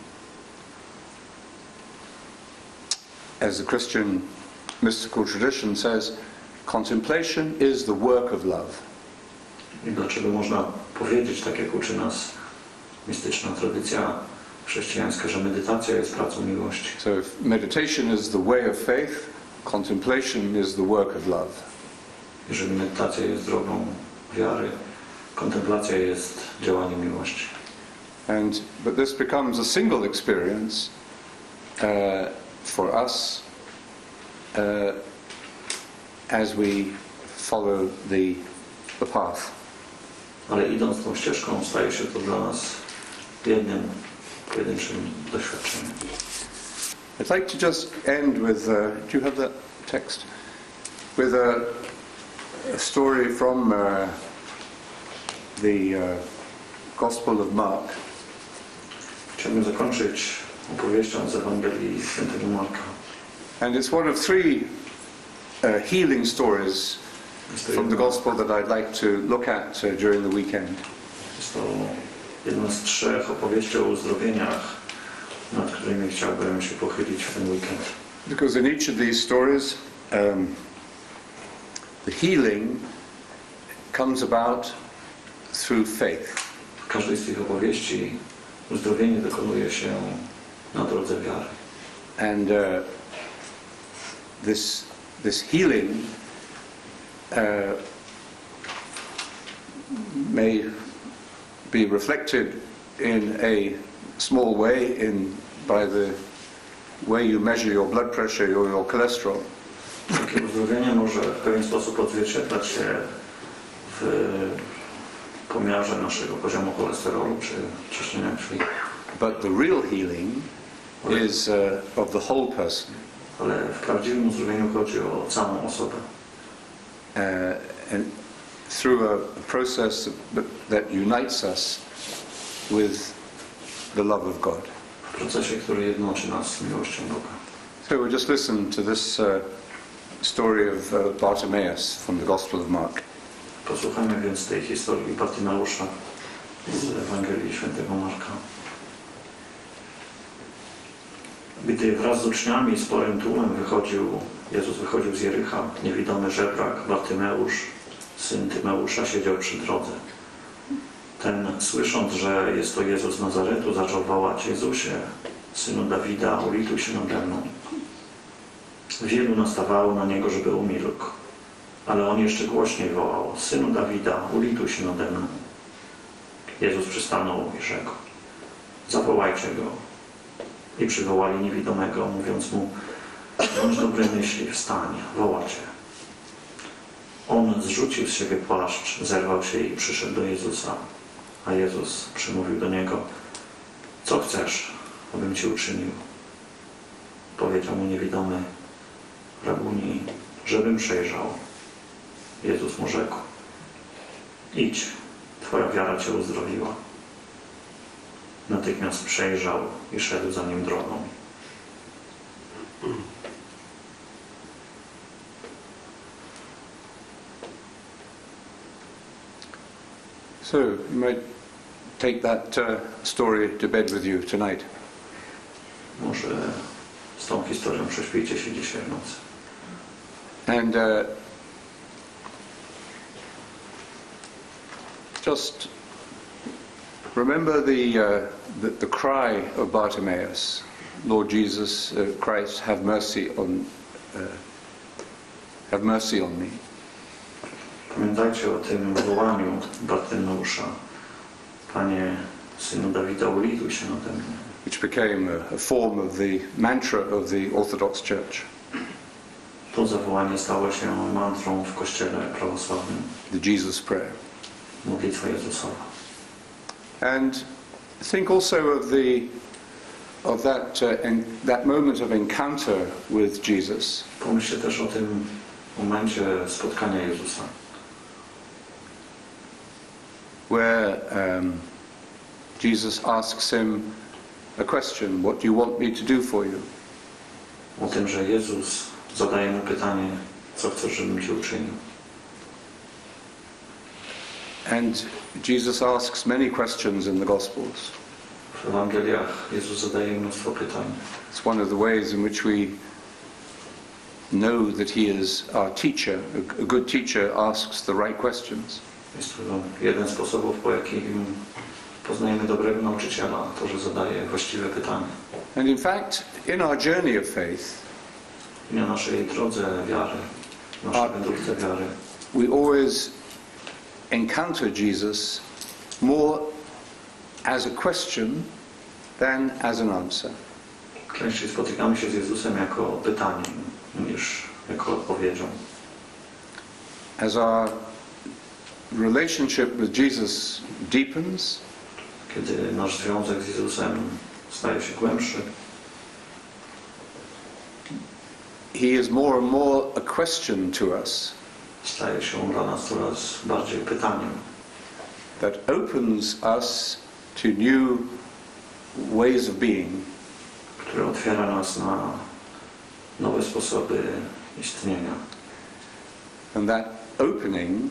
as the Christian mystical tradition says, contemplation is the work of love. I dlaczego można powiedzieć, tak jak uczy nas mistyczna tradycja chrześcijańska, że medytacja jest pracą miłości. So if meditation is the way of faith, contemplation is the work of love. Jeżeli medytacja jest drogą wiary, kontemplacja jest działaniem miłości. But this becomes a single experience for us as we follow the path. Ale idąc tą ścieżką, staje się to dla nas jednym, pojedynczym doświadczeniem. I'd like to just end with, do you have that text? With a story from the Gospel of Mark. Chciałbym zakończyć opowieścią z Ewangelii Świętego Marka. And it's one of three healing stories from the Gospel that I'd like to look at during the weekend. Jest to jedna z 3 opowieści o uzdrowieniach, nad którymi chciałbym się pochylić w ten weekend. Because in each of these stories, the healing comes about through faith. W każdej z tych opowieści uzdrowienie dokonuje się na drodze wiary. And this healing may be reflected in a small way by the way you measure your blood pressure or your cholesterol. Takie uzdrowienie może w pewien sposób odzwierciedlać się w pomiarze naszego poziomu cholesterolu czy ciśnienia krwi. But the real healing is of the whole person. Ale w prawdziwym uzdrowieniu chodzi o całą osobę. And through a process that unites us with the love of God. W procesie, który jednoczy nas z miłością Boga. So we'll just listen to this story of Bartimaeus from the Gospel of Mark. Posłuchajmy więc tej historii Bartimeusza z Ewangelii Świętego Marka. Gdy wraz z uczniami i sporym tłumem Jezus wychodził z Jericha, niewidomy żebrak Bartymeusz, syn Tymeusza, siedział przy drodze. Ten, słysząc, że jest to Jezus z Nazaretu, zaczął wołać: Jezusie, synu Dawida, ulituj się nade mną. Wielu nastawało na niego, żeby umilkł, ale on jeszcze głośniej wołał: Synu Dawida, ulituj się nade mną. Jezus przystanął i rzekł: zawołajcie go. I przywołali niewidomego, mówiąc mu: bądź dobrej myśli, wstań, woła cię. On zrzucił z siebie płaszcz, zerwał się i przyszedł do Jezusa. A Jezus przymówił do niego: co chcesz, abym ci uczynił? Powiedział mu niewidomy: Rabuni, żebym przejrzał. Jezus mu rzekł: idź, twoja wiara cię uzdrowiła. Natychmiast przejrzał i szedł za nim drogą. So you might take that story to bed with you tonight. Może z tą historią prześpijcie się dzisiaj w nocy. And just remember the cry of Bartimaeus, Lord Jesus Christ, have mercy on me. Pamiętajcie o tym wołaniu Bartymeusza: Panie, synu Dawida, ulituj się nade mnie. Which became a form of the mantra of the Orthodox Church. To zawołanie stało się mantrą w Kościele prawosławnym. The Jesus Prayer. Modlitwa Jezusowa. And think also of that moment of encounter with Jesus. Pomyślcie też o tym momencie spotkania Jezusa, where Jesus asks him a question: what do you want me to do for you? o tym, że Jezus zadaje mu pytanie: co chcesz, żebym ci uczynił? And Jesus asks many questions in the Gospels. W Ewangeliach Jezus zadaje mnóstwo pytań. It's one of the ways in which we know that he is our teacher. A good teacher asks the right questions. Jest to jeden z sposobów, po jakim poznajemy dobrego nauczyciela, to, że zadaje właściwe pytania. And in fact, in our journey of faith, I na naszej drodze wiary, naszej wędrówce wiary, we always encounter Jesus more as a question than as an answer. częściej spotykamy się z Jezusem jako pytaniem niż jako odpowiedzią. As our relationship with Jesus deepens, Kiedy nasz związek z Jezusem staje się głębszy, he is more and more a question to us staje się on dla nas coraz bardziej pytaniem, that opens us to new ways of being, które otwiera nas na nowe sposoby istnienia. and that opening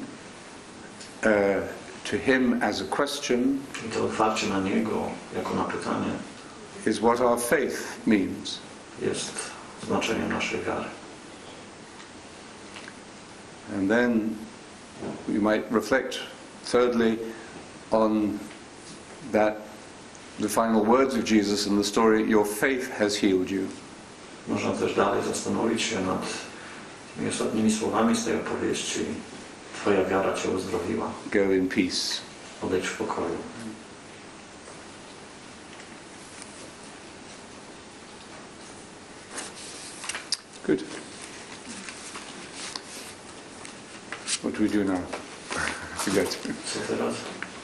to him as a question I to otwarcie na Niego jako na pytanie is what our faith means. jest znaczeniem naszej wiary. And then we might reflect thirdly on that the final words of Jesus in the story: your faith has healed you. Można też dalej zastanowić się nad tymi ostatnimi słowami z tej opowieści: Twoja wiara Cię uzdrowiła. Go in peace. Odejdź w pokoju. Good. What do we do now? Forget. Co teraz?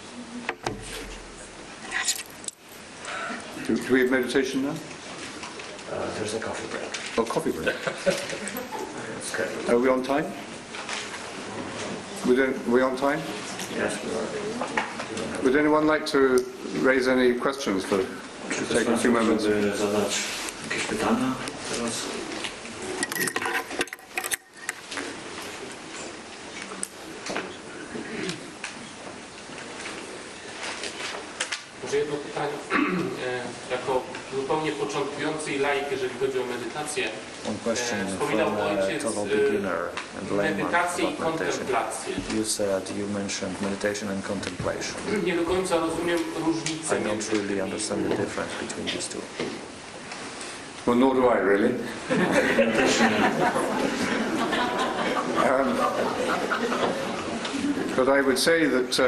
Do we have meditation now? There's a coffee break. Oh, coffee break. Okay. Are we on time? Are we on time? Yes, we are. Would anyone like to raise any questions for Czy take a few moments? żeby zadać jakieś pytania teraz? Może jedno pytanie. Jako zupełnie początkujący i laik, jeżeli chodzi o medytację, One question wspominał from a ojciec total beginner and layman medytację i about meditation. kontemplację. You mentioned meditation and contemplation. Nie do końca rozumiem I różnicę don't między really understand the difference between these two. Well, nor do I really. But I would say that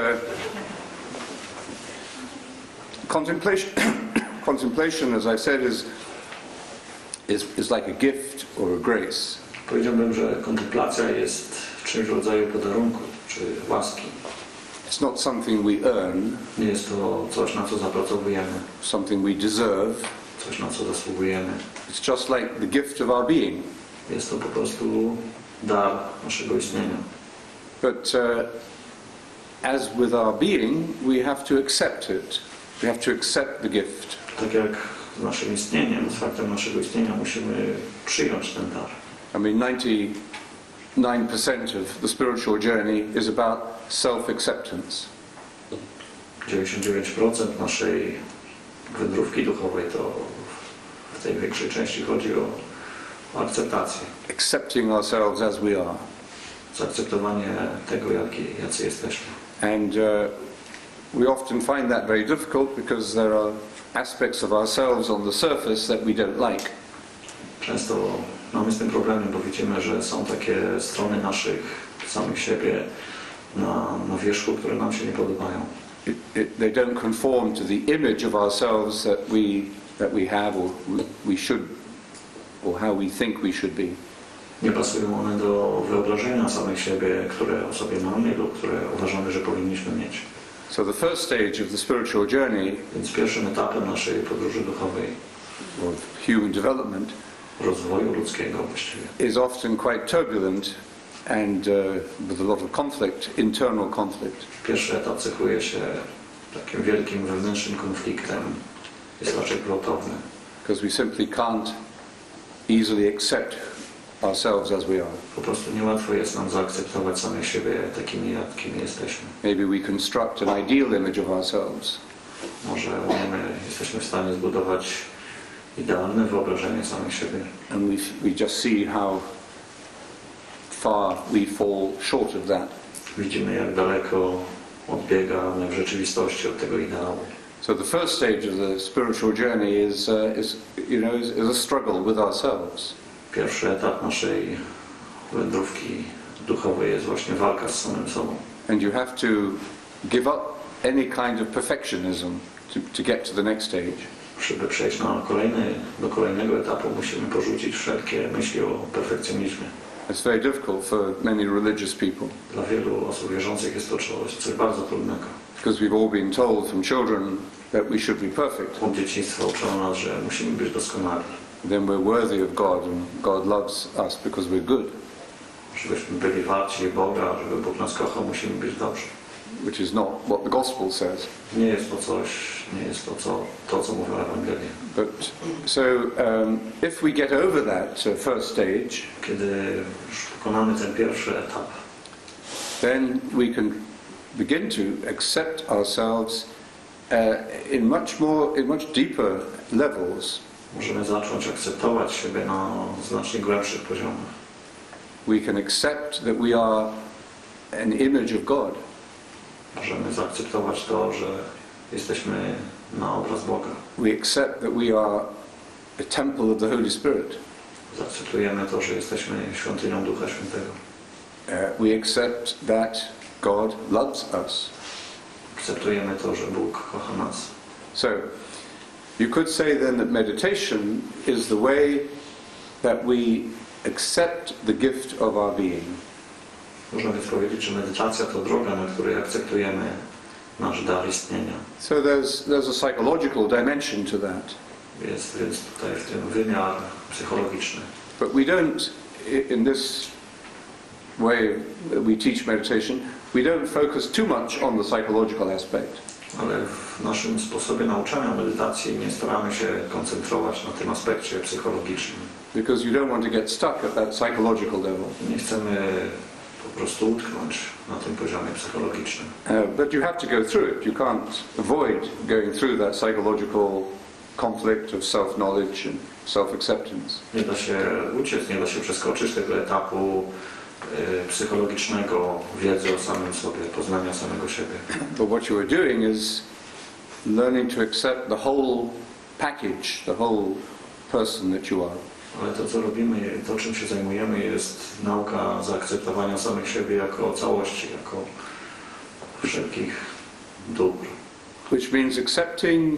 contemplation, as I said, is like a gift or a grace. Powiedziałbym, że kontemplacja jest czymś w rodzaju podarunku czy łaski. It's not something we earn, Nie jest to coś, na co zapracowujemy, something we deserve. coś, na co zasługujemy. It's just like the gift of our being. Jest to po prostu dar naszego istnienia. But as with our being, we have to accept it. We have to accept the gift. Tak jak z naszym istnieniem, z faktem naszego istnienia musimy przyjąć ten dar. I mean, 99% of the spiritual journey is about self-acceptance. 99% naszej wędrówki duchowej to w tej większej części chodzi o akceptację. Accepting ourselves as we are. Zaakceptowanie tego, jacy jesteśmy. And we often find that very difficult because there are aspects of ourselves on the surface that we don't like. Często mamy z tym problemy, bo widzimy, że są takie strony naszych samych siebie na wierzchu, które nam się nie podobają. They don't conform to the image of ourselves that we have or we should, or how we think we should be. Nie pasują one do wyobrażenia samych siebie, które o sobie mamy lub które uważamy, że powinniśmy mieć. So the first stage of the spiritual journey, Więc pierwszym etapem naszej podróży duchowej, or human development, rozwoju ludzkiego właściwie, is often quite turbulent and with a lot of conflict, internal conflict. pierwszy etap cechuje się takim wielkim wewnętrznym konfliktem. Jest raczej gwałtowny. Because we simply can't easily accept ourselves as we are. Po prostu niełatwo jest nam zaakceptować samych siebie takimi, jakimi jesteśmy. Maybe we construct an ideal image of ourselves, Może jesteśmy w stanie zbudować idealne wyobrażenie samych siebie. and we just see how far we fall short of that. Widzimy, jak daleko odbiegamy w rzeczywistości od tego ideału. So the first stage of the spiritual journey is a struggle with ourselves. Pierwszy etap naszej wędrówki duchowej jest właśnie walka z samym sobą. And you have to give up any kind of perfectionism to get to the next stage. Żeby przejść do kolejnego etapu, musimy porzucić wszelkie myśli o perfekcjonizmie. It's very difficult for many religious people Dla wielu osób wierzących jest to coś bardzo trudnego. because we've all been told from children that we should be perfect. Od dzieciństwa uczono nas, że musimy być doskonali. Then we're worthy of God and God loves us because we're good, Żebyśmy byli warci Boga, żeby Bóg nas kochał, musimy być dobrzy. which is not what the gospel says. Nie jest to, co mówi Ewangelia. But so if we get over that first stage, Kiedy już pokonamy ten pierwszy etap, then we can begin to accept ourselves in much deeper levels. możemy zacząć akceptować siebie na znacznie głębszych poziomach. We can accept that we are an image of God. Możemy zaakceptować to, że jesteśmy na obraz Boga. We accept that we are a temple of the Holy Spirit. Zaakceptujemy to, że jesteśmy świątynią Ducha Świętego. We accept that God loves us. Akceptujemy to, że Bóg kocha nas. So, you could say then that meditation is the way that we accept the gift of our being. Można więc powiedzieć, że medytacja to droga, na której akceptujemy nasz dar istnienia. So there's a psychological dimension to that. Jest więc tutaj w tym wymiar psychologiczny. But we don't, in this way we teach meditation, we don't focus too much on the psychological aspect. Ale w naszym sposobie nauczania medytacji nie staramy się koncentrować na tym aspekcie psychologicznym. Because you don't want to get stuck at that psychological level. Nie chcemy po prostu utknąć na tym poziomie psychologicznym. But you have to go through it. You can't avoid going through that psychological conflict of self-knowledge and self-acceptance. Nie da się uciec, nie da się przeskoczyć tego etapu psychologicznego wiedzy o samym sobie, poznania samego siebie. But what you are doing is learning to accept the whole package, the whole person that you are. Ale to, co robimy, to, czym się zajmujemy, jest nauka zaakceptowania samych siebie jako całości, jako wszelkich dóbr. Which means accepting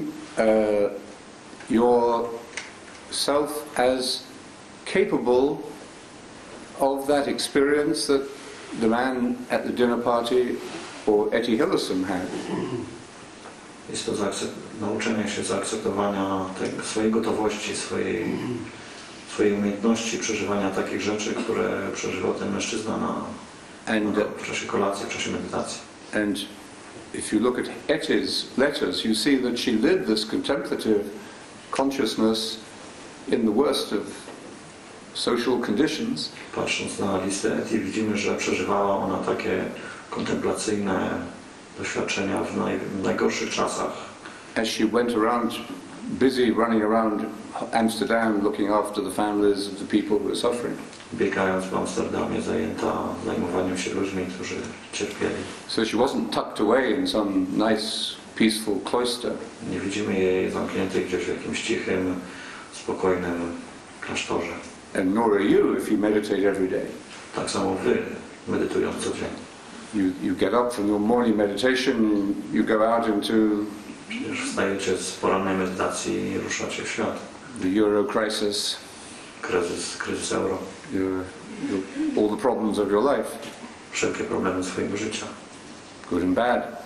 yourself as capable of that experience that the man at the dinner party or Etty Hillesum had. Jest to nauczenie się zaakceptowania swojej gotowości, swojej umiejętności przeżywania takich rzeczy, które przeżywał ten mężczyzna w czasie kolacji, w czasie medytacji. And if you look at Etty's letters, you see that she lived this contemplative consciousness in the worst of social conditions. Patrząc na listę Etty, widzimy, że przeżywała ona takie kontemplacyjne doświadczenia w najgorszych czasach. As she went around, busy running around Amsterdam, looking after the families of the people who were suffering. Biegając w Amsterdamie, zajęta zajmowaniem się ludźmi, którzy cierpieli. So she wasn't tucked away in some nice, peaceful cloister. Nie widzimy jej zamkniętej gdzieś w jakimś cichym, spokojnym klasztorze. And nor are you if you meditate every day. Tak samo wy, medytując codziennie. You get up from your morning meditation, you go out into Przecież wstajecie z porannej medytacji i ruszacie w świat. the euro crisis, Kryzys euro. all the problems of your life, Wszelkie problemy swojego życia. good and bad.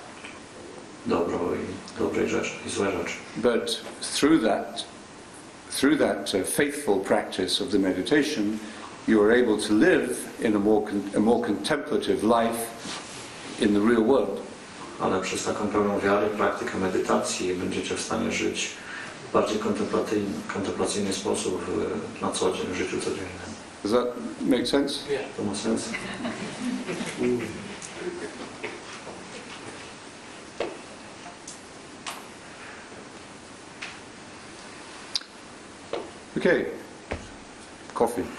Dobrej rzeczy i złe rzeczy. But through that faithful practice of the meditation, you are able to live in a more contemplative life in the real world. Ale przez taką pełną wiary praktykę medytacji będziecie w stanie żyć w bardziej kontemplacyjny sposób na co dzień, w życiu codziennym. Does that make sense? Nie. To ma sens? Okay. Coffee.